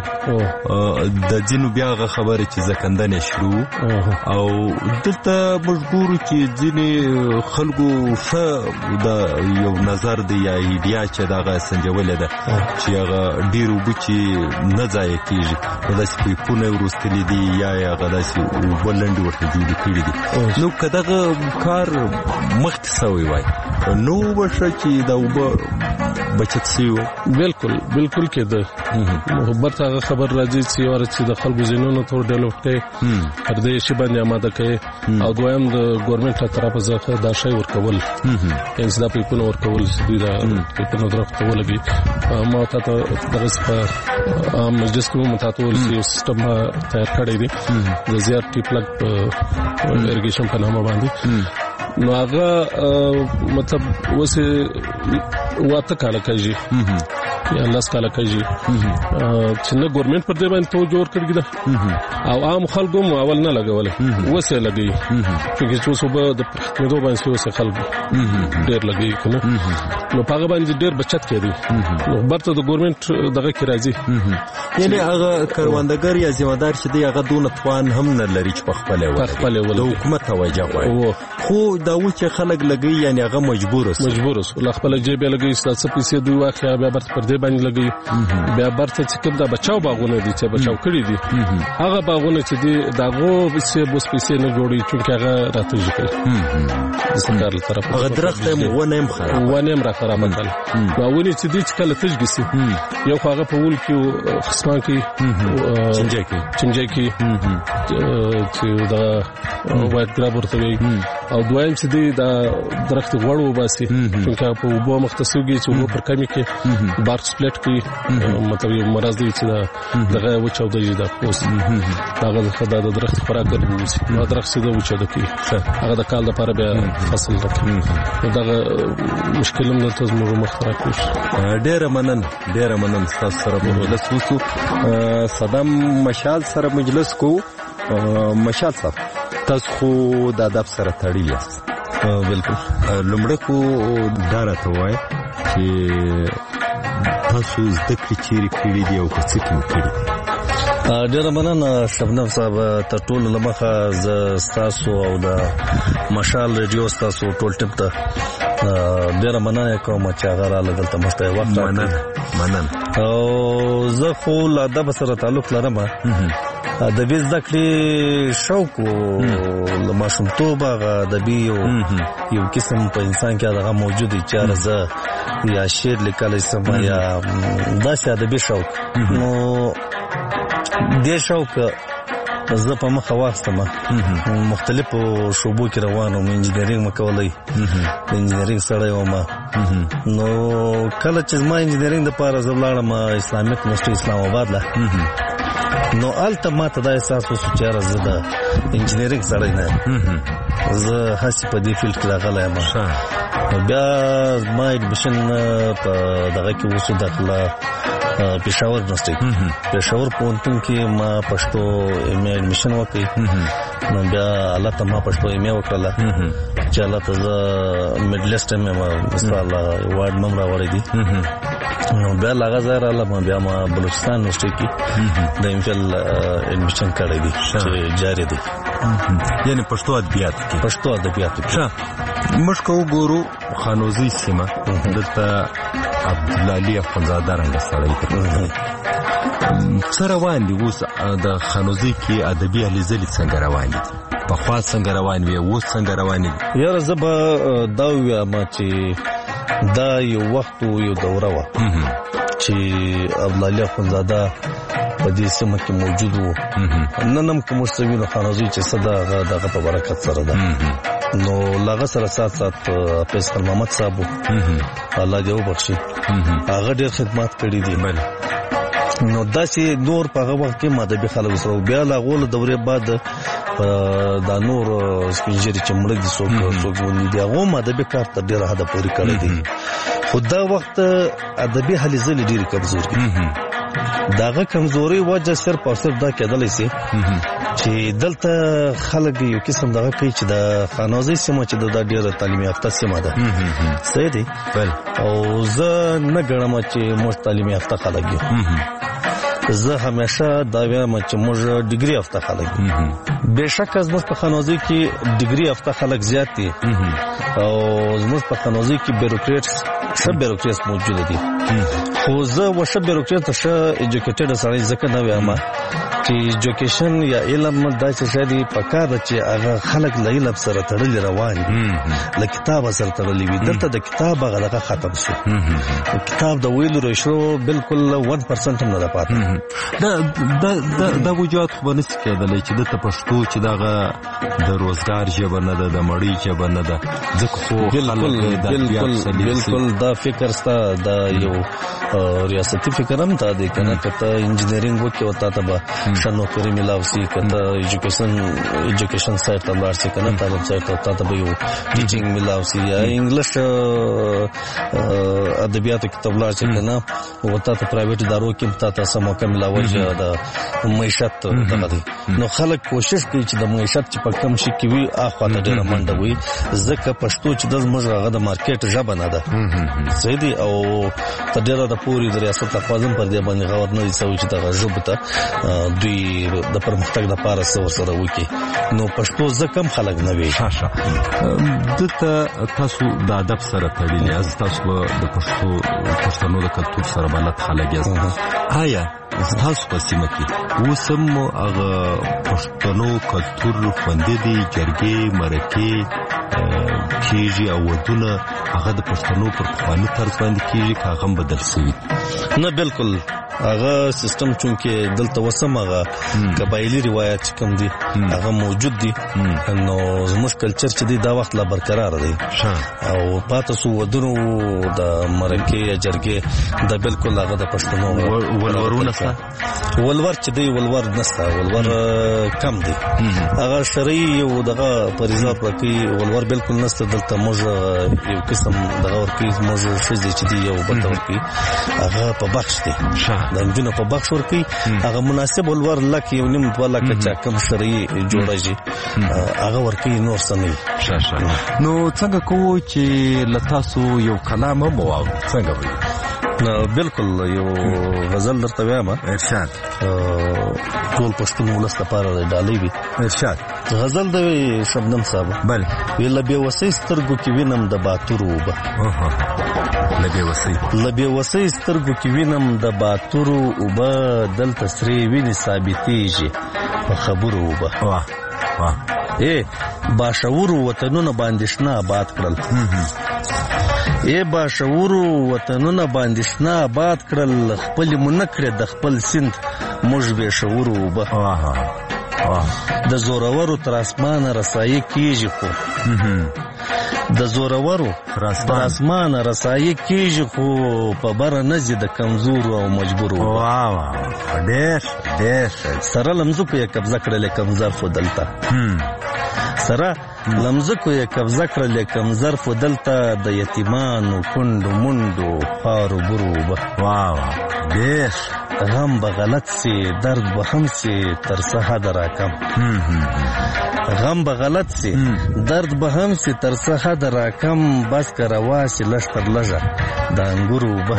[SPEAKER 4] د ځینو بیا خبره چې زکندنه شروع او دلته موږ ګورو چې ځینې خلکو ښه د یو نظر دی یا ایډیا چې دغه سنجول ده چې هغه ډیرو بچي نه ځای کیږي د سپیپونه ورستلې دي یا هغه داسې ولند ورته جوړ کړی دي نو کداغه کار مختصوي وای نو ورشه چې دا وب بچت سیو
[SPEAKER 9] بالکل کېده محبت هغه خبر راځي چې ورته د خلکو زینونو تور ډیولپ کړي پر دې شی باندې آماده کړي او دویم د ګورنمنت تر طرفه ځخه دا شی ورکول هیڅ دا په ورکول چې دا په درخته ولګي ما ته دغه مجلس کې متاتول سیستم تیار کړی دی د زیات ټیپ لګ ایرګیشن په نامه باندې نو هغه مطلب وسه واته کاله کوي یا لاس کاله کوي چې نه ګورنمنت پر دې باندې تو جوړ کړی دا او عام خلکو مو اول نه لګولې وسه لګي چې صبح د پښتو باندې وسه خلکو ډېر لګي کنه نو هغه باندې ډېر بچت کړي نو برته د ګورنمنت دغه کې راځي
[SPEAKER 4] یعنی هغه کاروندګر یا ځوادار چې دی هغه دونه توان هم نه لري چې په خپل ول د حکومت توجه کوي خو دا و چې خلک لګي یعنی هغه مجبور اوس
[SPEAKER 9] لا خپل جیب لګي ستاسو پیسې دوی واخیا بیا برته پر دې باندې لګي بیا برته چې کوم دا بچاو باغونه دي چې بچاو کړی دي هغه باغونه چې دي داغو به بوس پیسې نه جوړي چې هغه راټوي کوي د سندار طرف
[SPEAKER 4] هغه درخت ونه
[SPEAKER 9] هم خراب کړل دا ونی چې دي چې کله تجګسي یو هغه په ول کې خصمان کې چنجي کې چې دا وایټ ګراب ورته وي او دویم چې دی دا درخت غوړو باسي چې په وبو مختصوږي چې وبو پر کمی کې بارک سپلیټ کې مطلب یو مرز دی چې دغه وچو دی دا اوس هغه خدای د درخت خوراک ګرځي نو درخت دې وچو د کې هغه د کال لپاره بیا فصل راکړي دغه مشکل هم د تزمو مخترق شي
[SPEAKER 4] ډېر منن تاسو سره مجلس وسو صدام مشال سره مجلس کو مشال صاحب تاسو خو د ادب سره تړلی یاست
[SPEAKER 9] بالکل
[SPEAKER 4] لومړی خو دا راته وایي چې تاسو زده کړې چیرې کړي دي او که څه کې کړي
[SPEAKER 10] ډېر مننه شبنم صاحب تر ټولو له مخه زه ستاسو او د مشال ریډیو ستاسو ټول ټیم ته ډېر مننه کوم چې هغه راغله دلته موږ ته وخت
[SPEAKER 4] مننه
[SPEAKER 10] او زه خو له ادب سره تعلق لرم ادبي زده کړې شوق له ماشومتوبه ادبي یو قسم په انسان کې هغه موجود دی چې زه یا شعر لیکلی سم یا داسې ادبي شوق نو دې شوق زه په مخه واخستم مختلفو شعبو کې روانم انجینرینګ مکولای د انجینرینګ سره وم نو کله چې ما انجینرینګ د پاره زه لاړم اسلامیک یونیورسيټي اسلام آباد له نو الته ماته دا احساس وسو چې راز د انجینرینګ سره نه زه هڅه په دې فیلډ کې راغلی یم. بیا ما ایډمیشن په دغه کې وسو داخله پېښور یونیورسټي پېښور پوهنتون کې ما پښتو ایم اے ایډمیشن وکړ. نو بیا الله ته ما پښتو ایم اے وکړله چې الله ته زه میډلیسټ یم مثال وارډ مم راوړی دي. نو بیا لاغه ځای راغله بیا ما بلوچستان یونیورسټي کې د ایم فیل ایډمیشن کړی دی چې جاری دی.
[SPEAKER 4] یعنی پښتو ادبیاتو کې
[SPEAKER 2] موږ کو ګورو خانوزي سیمه دلته عبدالعلی اخونزاده رنګ سړی څه روان دي اوس د خانوزي کې ادبي هلې ځلې څنګه روان دي؟ پخوا څنګه روان وي اوس څنګه روان دي؟
[SPEAKER 10] یاره زه به دا ووایم چې دا یو وخت یو دوره وه چې عبدالعلی اخونزاده په دې سیمه کې موجود و. نن هم که موږ څه وینو خانوزي چې څه ده دغه په برکت سره ده. نو لاغه سره سات حافظ خان محمد صاحب الله دې وبخشي هغه ډېر خدمات کړي دي. نو داسې نور په هغه وخت کې مادبي خلک سره بیا له هغو له دورې بعد دا نور سپین ږیري چې مړه دي څوک ونی دي هغو مادبي کار ته ډېره حده پورې کړی دی. خو دا وخت ادبي هلې ځلې ډېرې کمزوري دي. د هغه کمزورۍ وجه صرف او صرف دا کېدلی سي چې دلته خلک یو قسم دغه کوي چې د خانوزي سیمه چې دا ډېره تعلیم یافته سیمه ده. صحیح دی. او زه نه ګڼم چې موږ تعلیم یافته خلک یو. زه همیشه دا وایم چې موږ ډیګري یافته خلک یو. بېشکه زموږ په خانوزي کې ډیګري یافته خلک زیات دي او زموږ په خانوزي کې ښه بیروکریټس موجود دي. خو زه ښه بیروکریټ ته ښه ایجوکیټډ سړی ځکه نه وایم چې ایجوکیشن یا علم دا چې شاید پکار ده چې هغه خلک له علم سره تړلي روان دي له کتاب سره تړلي وي. دلته د کتاب هغه دغه ختم شو. کتاب د ویلو رشو بالکل 1% هم نه ده پاتې.
[SPEAKER 2] دا وجود خو به نسي کېدلی چې دلته پښتو چې دغه د روزګار ژبه نه ده د مړۍ ژبه نه ده ځکه خو
[SPEAKER 10] بالکل دا فکر ستا دا یو ریاستي فکر هم تا دی که نه که ته انجینرینګ وکړې او تا ته به ښه نوکري میلاو سي که ته ایجوکیشن سایډ ته لاړ سي که نه تعلیم سایډ ته تا ته به یو ټیچینګ میلاو سي یا انګلیش ادبیاتو کې ته ولاړ سي که نه او تا ته پرایویټ ادارو کې تا ته څه موقع میلاول چې د معیشت دغه دی. نو خلک کوشش کوي چې د معیشت چې په کم شي کې وي اخوا ته ډېره منډه وي ځکه پښتو چې د زموږ هغه د مارکیټ ژبه نه ده. صحیح دی. او ته ډېره د پورې د ریاست لخوا هم پر دې باندې غور نه دي شوی چې دغه ژبو ته دوی د پرمختګ لپاره څه ورسره وکړي. نو پښتو ځکه هم خلک نه وي.
[SPEAKER 2] دلته تاسو د ادب سره تړلي یاست، تاسو د پښتنو د کلتور سره بلد خلک یاست. آیا تاسو په سیمه کې اوس هم هغه پښتنو کلتور خوندي دي؟ جرګې مرکې کېږي او ودونه هغه د پښتنو پر پخواني طرز باندې کېږي که هغه هم بدل شوي؟
[SPEAKER 10] نه بالکل هغه سیستم چونکې دلته وسم هغه قبایلي روایت چې کوم دي هغه موجود دي. نو زموږ کلچر چې دی دا وخت لا برقرار دی او پاتې سو ودونو د مرکې یا جرګې دا بالکل هغه د پښتنو
[SPEAKER 2] ولورونه سره
[SPEAKER 10] ولور چې دی ولور نسته، ولور کم دی. هغه شرعي یو دغه پریزات ورکړي ولور بالکل نسته. دلته موږ یو قسم دغه ورکړي موږ ښځې چې دی یو بل ته ورکړي هغه په بخش دی د نجونو په بخش ورکړي هغه مناسب ولور لکه یو نیم 2 لکه چې کم شرعي جوړه هغه ورکړي نور څه نه وي.
[SPEAKER 2] نو څنګه کوو چې له تاسو یو کلام هم واورو؟ څنګه وایي؟
[SPEAKER 10] بالکل یو غزل درته وایم
[SPEAKER 2] ارشاد
[SPEAKER 10] ټول پښتون ولس لپاره ډالۍ وي.
[SPEAKER 2] ارشاد
[SPEAKER 10] غزل د شبنم صاحب
[SPEAKER 2] بل
[SPEAKER 10] ویل بیا وسې سترګو کې وینم د باتور وبه لبی وسې سترګو کې وینم د باتور وبه دلته سری ویني ثابتېږي په خبرو وبه. باشعور وطنونه باندې شنه آباد کړل باشعور وطنونه باندې شنه آباد کړل خپل منکړه د خپل سند موږ به شعور وبه د زورورو تر اسمانه رسایي کیږي خو د زورورو تر اسمانه رسایي کېږي خو په بره نه ځي د کمزورو او مجبورو.
[SPEAKER 2] ډېر
[SPEAKER 10] سره لمزکو یې قبضه کړلې کمزرفو دلته سره لمزکو یې قبضه کړلې کمزرفو دلته د یتیمانو کونډو منډو پارو برو به.
[SPEAKER 2] ډېر
[SPEAKER 10] غم به غلط سي درد به هم سي تر څه حده راکم. غم به غلط سي درد به هم سي تر څه حده راکم. بس که روا سي لږ تر لږه د انګورو به.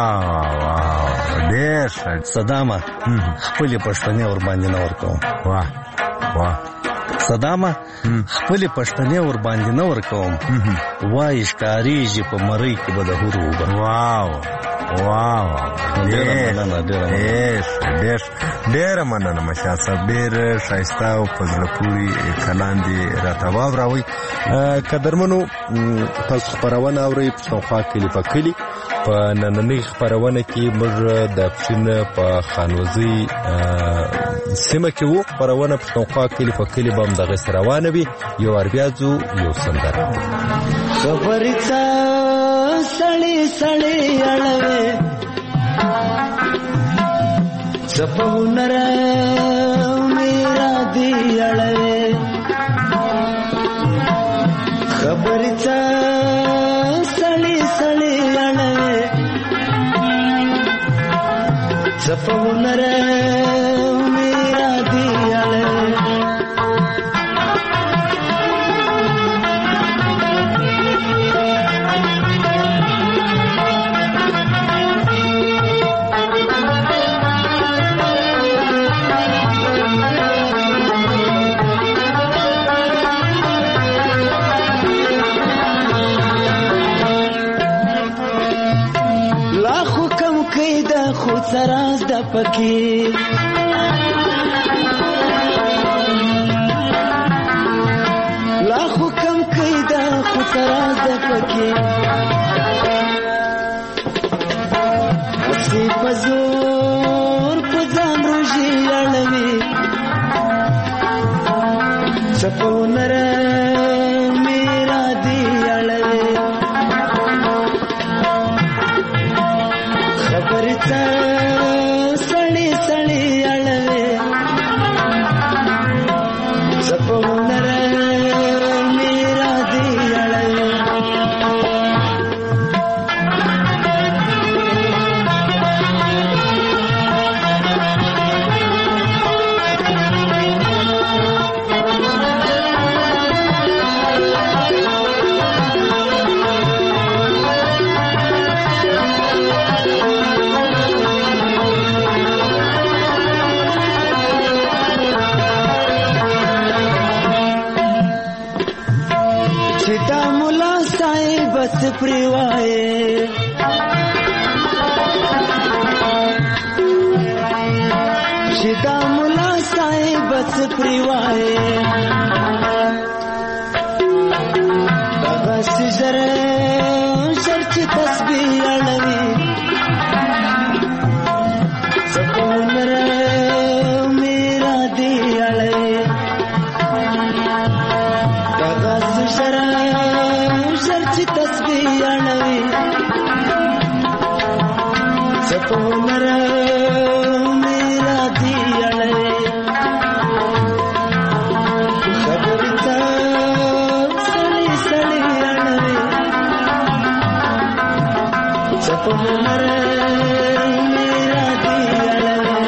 [SPEAKER 2] ډېر
[SPEAKER 10] صدامه خپلې پښتنې ورباندې نه ورکوم. صدامه خپلې پښتنې ورباندې نه ورکوم. وایي ښکارېږي په مرۍ کې به د هورو به.
[SPEAKER 2] ډېره مننه مشال صاحب. ډېر ښایسته او په زړه پورې کلام دې راته واوراوئ.
[SPEAKER 4] قدرمنو تاسو خپرونه اورئ پښتونخوا کلي په کلي. په نننۍ خپرونه کې موږ د پښین په خانوزي سیمه کې وو. خپرونه پښتونخوا کلي په کلي به هم دغسې روانه وي. یو وار بیا ځو یو سندره.
[SPEAKER 6] خبرې څه سړی سړی اړوي څه په هنر میرا دی اړوي. خبرې څه سړی سړی اړوي څه په هنر میرا دی اړوي. خود سراز د پکی لا حکم کیدا خود سراز د پکی اسی پزور پزان روشی اړوي چپو نر میرا دی اړوي. خبرې څه سړی سړی اړوي څه په هنر میرا دی اړوي. بس پریوائے شدا ملا سائے بس پریوائے بس جر شرچ تسبیح اڑوی سکونر میرا دی اڑوی بس جر شرچ تسبیح اڑوی سکونر میرا دی اڑوی. خبرتا سڑی سڑی اڑوی سکونر میرا دی اڑوی.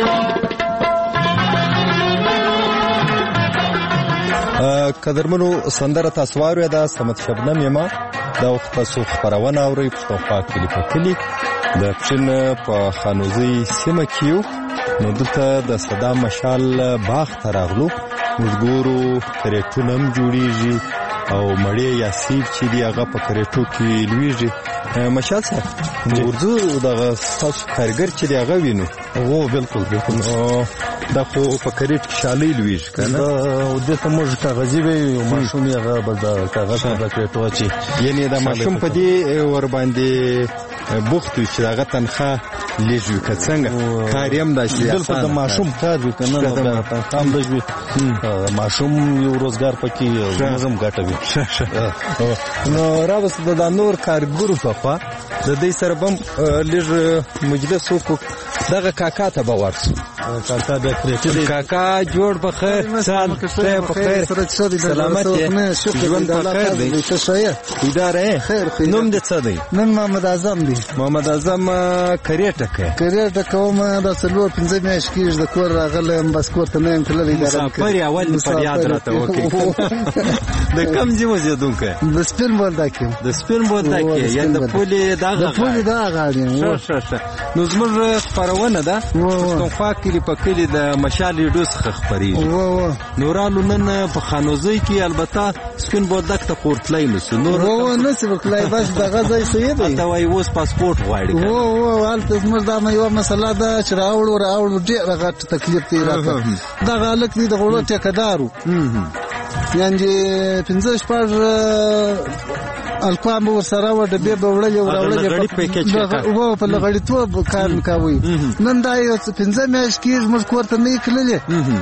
[SPEAKER 4] قدرمنو سندره تاسو واورئ دا سمت شبنم یما دا وخت تاسو خبرونه اورئ پښتونخوا کلي په کلي د پښین په خانوزي سیمه کې یو. نو دلته د صدام مشال باغ ته راغلو. موږ ګورو کرېټونه هم جوړېږي او مړې یا سیب چې دي هغه په کرېټو کې لویږي. مشال صاحب ورځو دغه ستاسو کارګر چې دی هغه وینو.
[SPEAKER 10] بالکل
[SPEAKER 4] دا خو په کرېټ کې شالۍ لویږي که نه؟
[SPEAKER 10] دې ته موږ کاغذي وایو ماشوم یې هغه به د کاغذ په کرېټو اچي.
[SPEAKER 4] یعنې د ماشوم په دې ورباندې بوخت وي چې هغه تنخواه لږ وي که څنګه کار یې هم داسې
[SPEAKER 10] بالکل د ماشوم کار وي که نه نو بیا تنخواه هم لږ وي ماشوم یو روزګار پکې موږ هم ګټه وي.
[SPEAKER 4] نو راوست د نور کارګرو په خوا د دې سره به هم لږ مجلس وکړو. دغه کاکا ته به ورسو.
[SPEAKER 10] کاکا بیا کریټي دی.
[SPEAKER 4] کاکا جوړ په خیر سال ته په خیر سلامت یې ژوند په خیر دی اداره نوم دې څه دی؟
[SPEAKER 11] نن محمد اعظم دی.
[SPEAKER 4] محمد اعظم کریټه کوي؟
[SPEAKER 11] کریټه کوم د 4-5 میاشتې کېږي د کور راغلم بس کور ته نه یم تللی.
[SPEAKER 4] مسافر یې اول په یاد راته وکړي. د کوم ځای اوسېدونکی؟
[SPEAKER 11] د سپین بولدک یم.
[SPEAKER 4] د سپین بولدک یې یعنې د پولې دغه
[SPEAKER 11] غاړې یم.
[SPEAKER 4] نو زموږ خپرونه ده پښتونخوا کلي په کلي د مشال ریډیو څخه خپرېږي. نو رالو نن په خانوزۍ کې البته سپین بولدک ته پورتلی نسو
[SPEAKER 11] نسي ورتلی بس دغه ځای صحیح دی.
[SPEAKER 4] هلته وایي اوس پاسپورټ غواړي.
[SPEAKER 11] هلته زموږ دا یوه مسله ده چې راوړو ډېره غټ تکلیف دی راته. دغه هلک دی د غوړو ټیکهدار و یعنې 5-6 الکوام به ورسره وه ډبې به وړلې په لغړیتوب کار مې کوئ. نن دا یو 5 میاشتې کېږي موږ کور ته نه یې کړلې.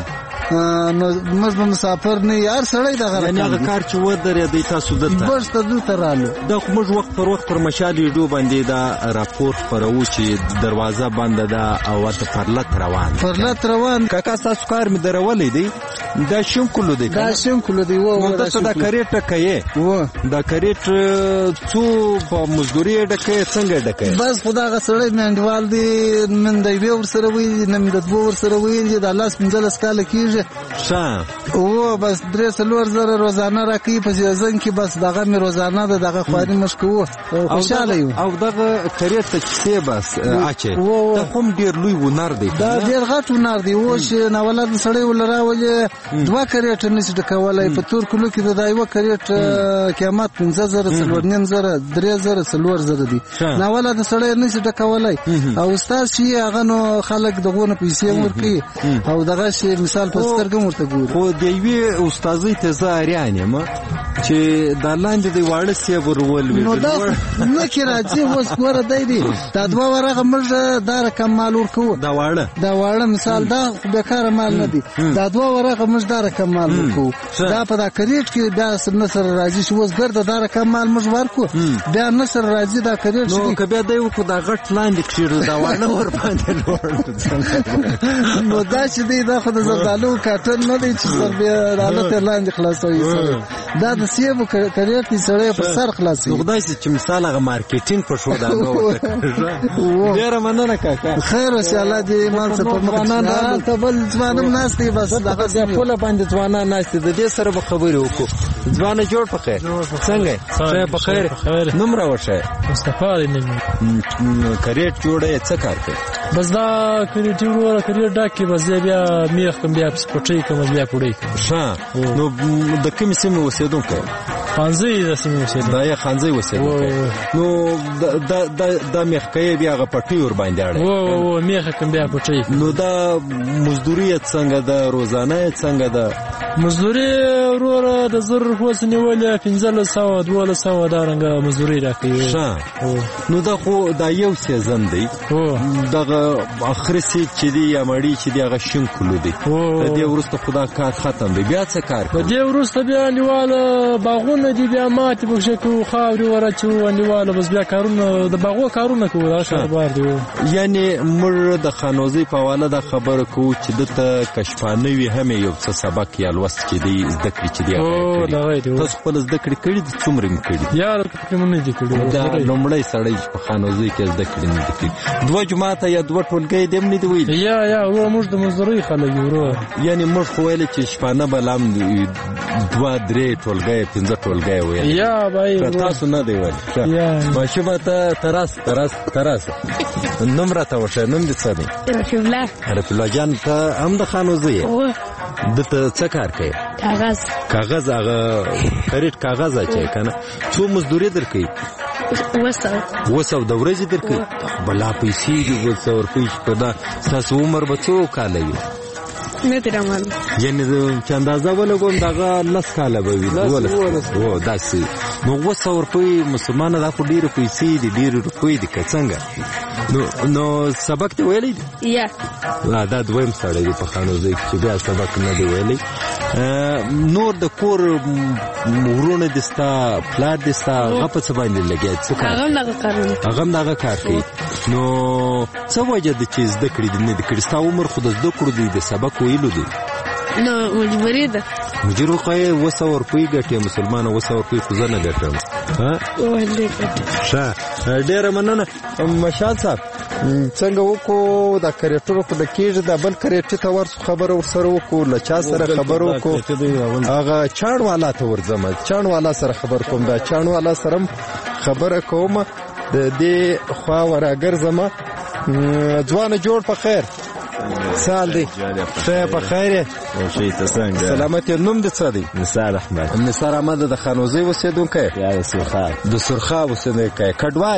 [SPEAKER 11] نو موږ به مسافر نه یې هر سړی دغه
[SPEAKER 4] یعنې هغه کار چې ودرېدی تاسو دلته
[SPEAKER 11] بس ته دلته رالو.
[SPEAKER 4] دا خو موږ وخت پر وخت پر مشال ریډیو باندې دا راپور خپروو چې دروازه بنده ده او ورته پرلت روان. کاکا ستاسو کار مې درولی دی دا شینکلو دی؟
[SPEAKER 11] دا شینکلو دی.
[SPEAKER 4] نو دلته دا کریټه کوې؟ دا کریټ څو په مزدوري یې ډکوې څنګه ډکوې؟
[SPEAKER 11] بس خو دغه سړی میانډوال دی. نن د یوې ورسره ویلي نن د 2 ورسره ویلي د 15 کاله کېږي. بس 3-4 زره روزانه راکوي په سیزن کې. بس دغه مې روزانه ده دغه خواري موږ کوو خوشحاله یو.
[SPEAKER 4] او دغه کریټ ته کیسې بس اچې دا کوم ډېر لوی هنر دی؟
[SPEAKER 11] دا ډېر غټ هنر دی. اوس ناولد سړی ول راولې 2 کریټه نشي ډکولی. په تور کلو کې د یوه کریټ قیمت 15,000 4,500 3,000 4,000 دی. ناولد سړی نشي ډکولی. او استاد شي هغه نو خلک دغونه پیسې ورکوي او دغه شي مثال په سترګم ورته ګوري.
[SPEAKER 4] خو د یوې استاذۍ ته زه اریان یم چې دا لاندې د واړه صیب ورولوي
[SPEAKER 11] نو دا نه کې راځي. اوس ګوره دی دا 2 ورغه موږ دا رقم مال ورکوو.
[SPEAKER 4] دا واړه
[SPEAKER 11] مثال دا بیکاره مال نه دی. دا 2 ورغه موږ دا رقم مال ورکوو. دا په دا کریټ کې بیا نصر راځي چې اوس ګرده دا رقم مال موږ ورکو بیا نصر راځي دا کریټ
[SPEAKER 4] نو که بیا دی وکړو دا غټ لاندې کښېږدو دا واړه ور باندې لوړ
[SPEAKER 11] نو دا چې دی دا خو د زردالو کاټن نه دی چې سر بیا حالت لاندې خلاصوي. دا د سیبو کریټ دی سړی په سر خلاصوي.
[SPEAKER 4] نو خدای چې مثال هغه مارکیټینګ په شو دا ډېره مننه کاکا.
[SPEAKER 11] خیر اوسې الله دې ایمان څه په مخ هلته بل ځوانم ناست دی. بس
[SPEAKER 4] دغه پوله باندې ځوانان ناست دي. د دې سره به خبرې وکړو. ځوانه جوړ په خیر څنګه یې؟ په خیر نوم راوښیه.
[SPEAKER 12] مصطفی دی نوم.
[SPEAKER 4] کریټ جوړه څه کار کوي؟
[SPEAKER 12] بس دا کریټ جوړه کریټ ډاکې بس بیا میخ کوم بیا پټۍ کوم بیا پوډۍ کوم.
[SPEAKER 4] نو د کومې سیمې اوسېدونکی؟
[SPEAKER 12] خانزۍ د سیمې اوسېدونکی.
[SPEAKER 4] دا یې خانزۍ اوسېدونکی. نو دا میخ کوي بیا هغه پټۍ ور باندې اړوي؟
[SPEAKER 12] میخ کوم بیا پټۍ.
[SPEAKER 4] نو دا مزدوري یې څنګه ده؟ روزانه یې څنګه ده؟
[SPEAKER 12] مزدوري وروره د 1000 روپۍ نیولې 1500-1200 دا رنګه مزدوري راکوي.
[SPEAKER 4] نو دا خو دا یو سیزن دی. دغه اخري سیب چې دی یا مړی چې دی هغه شینکلو دی. د دې وروسته خو دا کار ختم دی. بیا څه کار کوي؟
[SPEAKER 12] د دې وروسته بیا نیواله باغونه دي بیا ماتې پکښې کوو خاورې ورچو نیواله بس بیا کارونه د باغو کارونه کوو. دا کاروبار دی.
[SPEAKER 4] یعنې موږ د خانوزۍ په حواله دا خبره کوو چې دلته که شپانه وي هم یو څه سبق یا لوست چې دی زده کړي چې دی تاسو خپل زده کړې کړي دي؟ څومره مې کړي؟
[SPEAKER 12] یار تقریبا نه دي کړي.
[SPEAKER 4] دا لومړی سړی چې په خانوزۍ کې زده کړي نه دي کړي. 2 جماعته یا 2 ټولګۍ دې هم نه دي ویلي؟
[SPEAKER 12] یا موږ د مزدورۍ خلک یو.
[SPEAKER 4] یعنې موږ خو ویلې چې شپانه به لا هم 2-3 ټولګۍ 15 ټولګۍ ویل.
[SPEAKER 12] یا بای
[SPEAKER 4] تاسو نه دی ویل. ماشومه ته تراس نوم راته وښیه. نوم دې څه دی؟ رفیع الله جان. ته هم د خانوزۍ دته څه کار کوي؟ کاغذ هغه کریټ کاغذ اچوي که نه؟ څو مزدوري درکوي؟ 200 د ورځې درکوي. بلا پیسې دي 200 ورکوي. په دا ستاسو عمر به څو کاله وي؟
[SPEAKER 1] نه تر معلوم
[SPEAKER 2] یعنی چې اندازه ولګوم دغه 10 کاله به وي 12 و داسې نو 200 روپۍ مسلمانه دا خو ډېرې پیسې دي ډېرې روپۍ دي که څنګه نو سبق ته ویلی دي
[SPEAKER 1] یا
[SPEAKER 2] دا دویم سړی دی په خانوزۍ کې چې بیا سبق نه دی ویلی نور د کور ورونه دي ستا پلار دي ستا هغه په څه باندې لګیا څه کار هغه هم دغه کار کوي نو څه وجه ده چې زده کړي دي نه دي کړي ستا عمر خو د زده کړو دی د سبق ویلو دی
[SPEAKER 1] نو مجبوري ده
[SPEAKER 2] مجبور خو یې 200 روپۍ ګټې مسلمانه 200 روپۍ خو زه نه ګټم ښه ډېره مننه مشال صاحب څنګه وکړو دا کریټر خو د کېږي دا بل کریټې ته ورسو خبره ورسره وکړو له چا سره خبره وکړو هغه چاڼ والا ته ورځم چاڼ والا سره خبر کوم دا چاڼ والا سره خبره کوم د دې خوا وراګرځم ځوانه جوړ په خیر سال دی ته په خیر
[SPEAKER 13] شي ته څنګه
[SPEAKER 2] سلامت نوم دې څه دی
[SPEAKER 13] نثار احمد
[SPEAKER 2] د خانوزۍ اوسېدونکی
[SPEAKER 13] یا
[SPEAKER 2] د سرخاب اوسېدونکی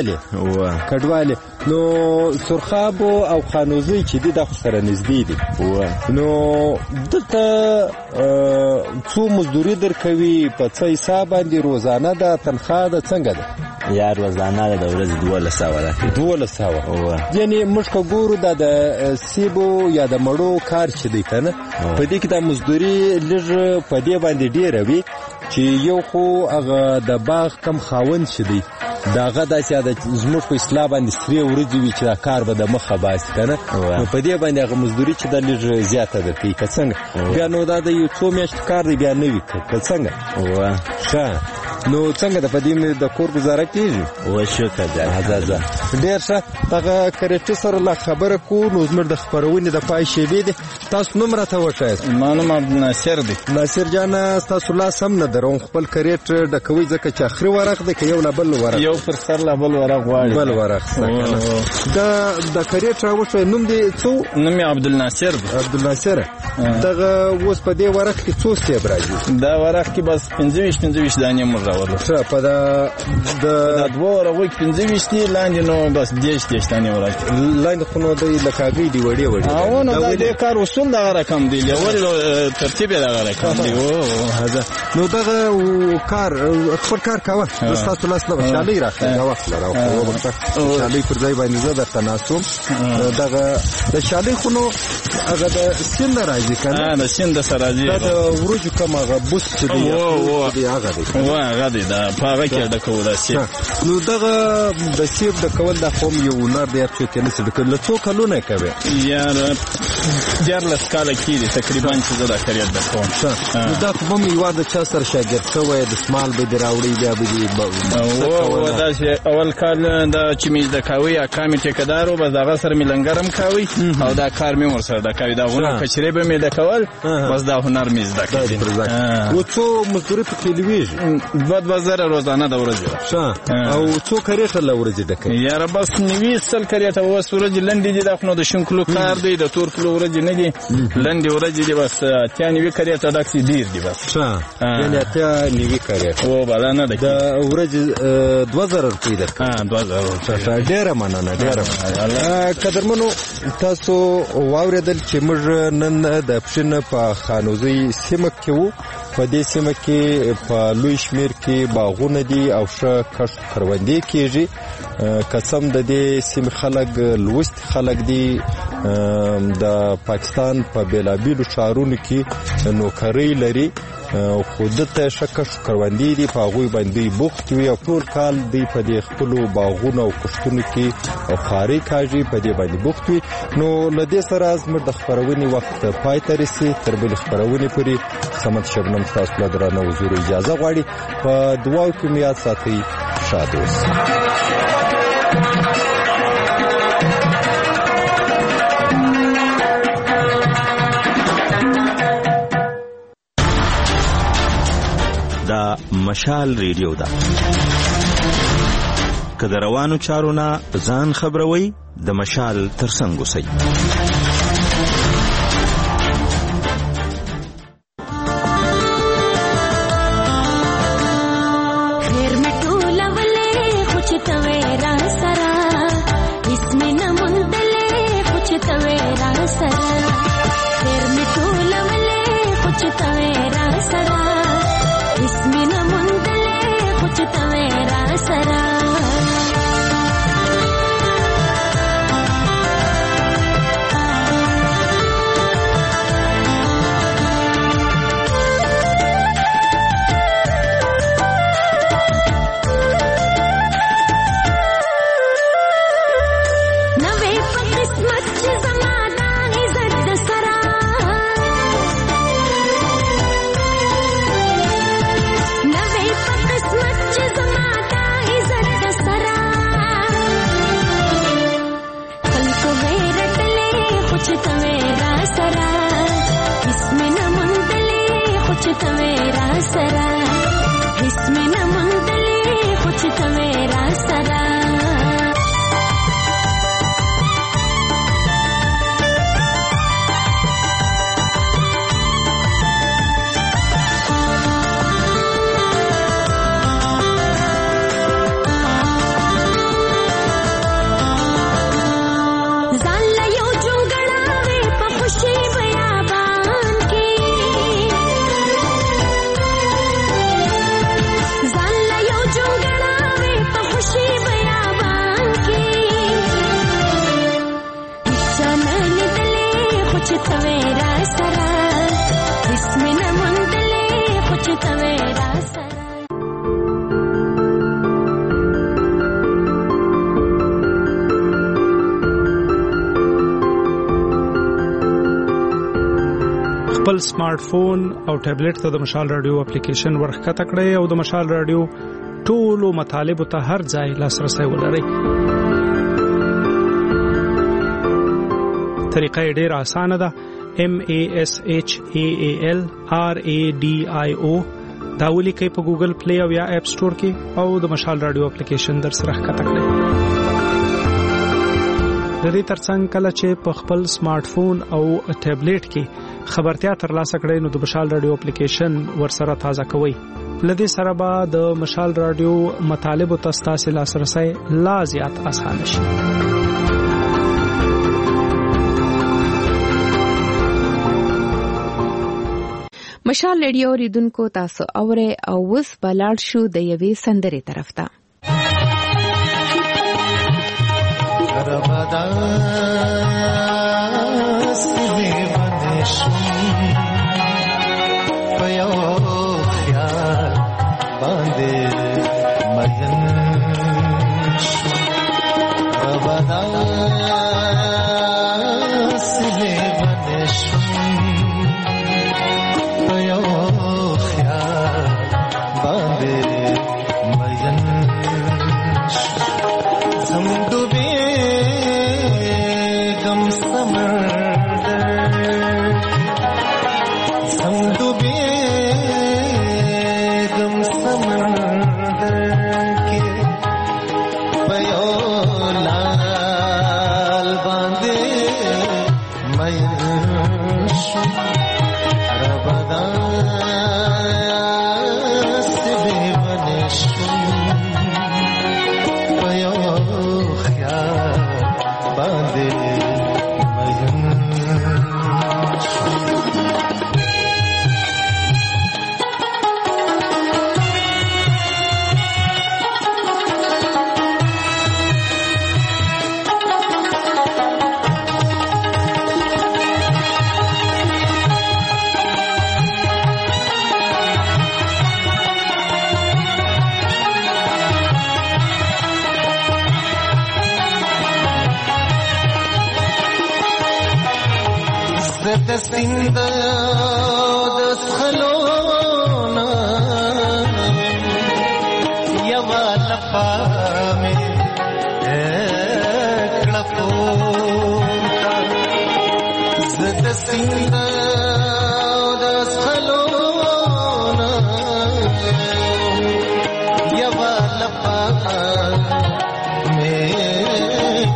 [SPEAKER 2] کډوالې نو سرخاب او خانوزۍ چې دي دا خو سره نږدې دي نو دلته څو مزدوري درکوي په څه حساب باندې روزانه ده تنخواه ده څنګه ده
[SPEAKER 13] یا روزانه د ورځې 1200
[SPEAKER 2] یعنی موږ که ګورو دا د سیبو یا د مړو کار چې دی که نه په دې کې د مزدوري لږ په دې باندې ډېره وي چې یو خو هغه د باغ کم خاوند چې دی د هغه داسې زموږ په اصطلاح باندې سرې ورځې وي چې دا کار به د مخه باسي که نه نو په دې باندې هغه مزدوري چې دا لږ زیاته ده کوي که څنګه بیا نو دا د یو څو میاشتو کار دی بیا نه وي که څنګه ښه نو څنګه د په دې د کور ګزاره کېږي
[SPEAKER 13] شکر
[SPEAKER 2] ده ډېر ښه دغه کریټې سره لا خبره کوو نو زموږ د خپرونې د پای شیبې دی تاسو نوم راته وښایاست
[SPEAKER 14] زما نوم عبدالناصر دی
[SPEAKER 2] ناصر جانه ستاسو لاس هم نه دروم خپل کریټ ډکوئ ځکه چې اخري ورق دی که یو لا بل ورق
[SPEAKER 14] یو پر سر لا بل ورق غواړي
[SPEAKER 2] بل ورق د کریټ راوښوئ نوم دی څو
[SPEAKER 14] نوم یې عبدالناصر دی
[SPEAKER 2] عبدالناصر دغه اوس په دې ورق کې څو سیب راځي
[SPEAKER 14] دا ورق کې بس 25 دانې موږ راوړو
[SPEAKER 2] ښه په
[SPEAKER 14] د دوه ورقو کې 25 دي لاندې نو بس 10 دانې ورځي
[SPEAKER 2] لاندې خو نو دی لکه هګۍ دي وړې
[SPEAKER 14] نو د دې کار اصول دغه رقم دی اول ترتیب یې دغه رقم دی
[SPEAKER 2] نو دغه کار خپل کار کوه ستاسو لاس له شالۍ راخلي دا وخت لره شالۍ پر ځای باندې زه درته ناستوم دغه د شالۍ خو نو هغه د سیند راځي که نه
[SPEAKER 14] د سیند سره راځي
[SPEAKER 2] دا د وریجو کوم هغه بوس چې دی
[SPEAKER 14] هغه دی دا په هغه کې ډکول دا سیب
[SPEAKER 2] نو دغه د سیب ډکول دا خو یو هنر دی چې څوک یې نشي ډکولی له څو کلونه کوي
[SPEAKER 14] یاره 14 کاله کېږي تقریبا چې زه دا کریټ ډکوم
[SPEAKER 2] نو دا خو به مې یوار د چا سره شاګرد شوی دستمال به دې راوړی بیا به
[SPEAKER 14] دې داسې اول کال دا چې مې زده کوي اکا مې ټیکهدار و بس هغه سره مې لنګر هم کوي او دا کار مې ورسره ډکوي دا غونه کچرې به مې ډکول بس دا هنر مې زده کړی
[SPEAKER 2] و څو مزدوري پکې لویږي
[SPEAKER 14] 2000 روزانه د ورځې
[SPEAKER 2] او څو کریټه له ورځې ډکوي
[SPEAKER 14] یاره بس 90 کریټه اوس ورځې لنډې دي دا خو نو د شونکلو کار دی د تور کلو ورځې نه دي لنډې ورځې دي بس 90 کریټه ډک دي ډېر دي بس
[SPEAKER 2] یعنې 90 کریټه
[SPEAKER 14] او بلا نه
[SPEAKER 2] د ورځې 2000 روپۍ درکوي
[SPEAKER 14] 2000
[SPEAKER 2] ډېره مننه ډېره مننه قدرمنو تاسو واورېدل چې موږ نن د پښین په خانوزۍ سیمه کې وو په دې سیمه کې په لوی شمیر کې باغونه دي او ښه کښت کروندې کېږي قسم د دې سیمې خلک لوست خلک دي د پاکستان په بیلابیلو ښارونو کې نوکرۍ لري خو دلته ښه کښت کروندې دي په هغوی باندې بوخت وي او ټول کال دوی په دې خپلو باغونو او کښتونو کې او خوارۍ کاږي په دې باندې بوخت وي نو له دې سره زموږ د خپرونې وخت پای ته رسي تر بلې خپرونې پورې صمد شبنم ستاسو له درانه حضور اجازه غواړي په دعاو کې مو یاد ساتئ شاد اوسئ
[SPEAKER 15] دا مشال ریډیو ده که د روانو چارو نه ځان خبروي د مشال ترڅنګ اوسئ
[SPEAKER 16] इसमें न मुंदले कुछ तवेरा सरा फिर में چې ته را سره هیڅ مې نه موندلې خو چې ته را سره
[SPEAKER 17] خپل سمارټ فون او ټابلیټ ته د مشال رادیو اپلیکیشن ورخکته کړئ او د مشال رادیو ټولو مطالبه ته هر ځای لاسرسي ولرئ. طریقه ډېره اسانه ده. MASHAALRADIO دا ولیکئ په ګوګل پلی او یا اپ سٹور کې او د مشال رادیو اپلیکیشن در سره ښکته کړئ. د دې ترڅنګ کله چې په خپل سمارټ فون او ټابلیټ کې خبرتیا ترلاسه کړئ نو د مشال رادیو اپلیکیشن ورسره تازه کوئ. لدې سره به د مشال رادیو مطالب او تاسو لاسرسي لا زیات اسانه شي.
[SPEAKER 1] مشال رادیو ریدونکو تاسو اوره او وس بلاړ شو د یوې سندرې طرف ته.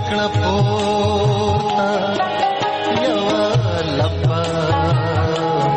[SPEAKER 18] Love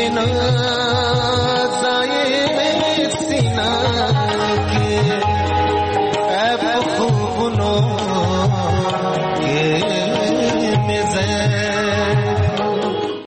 [SPEAKER 18] نه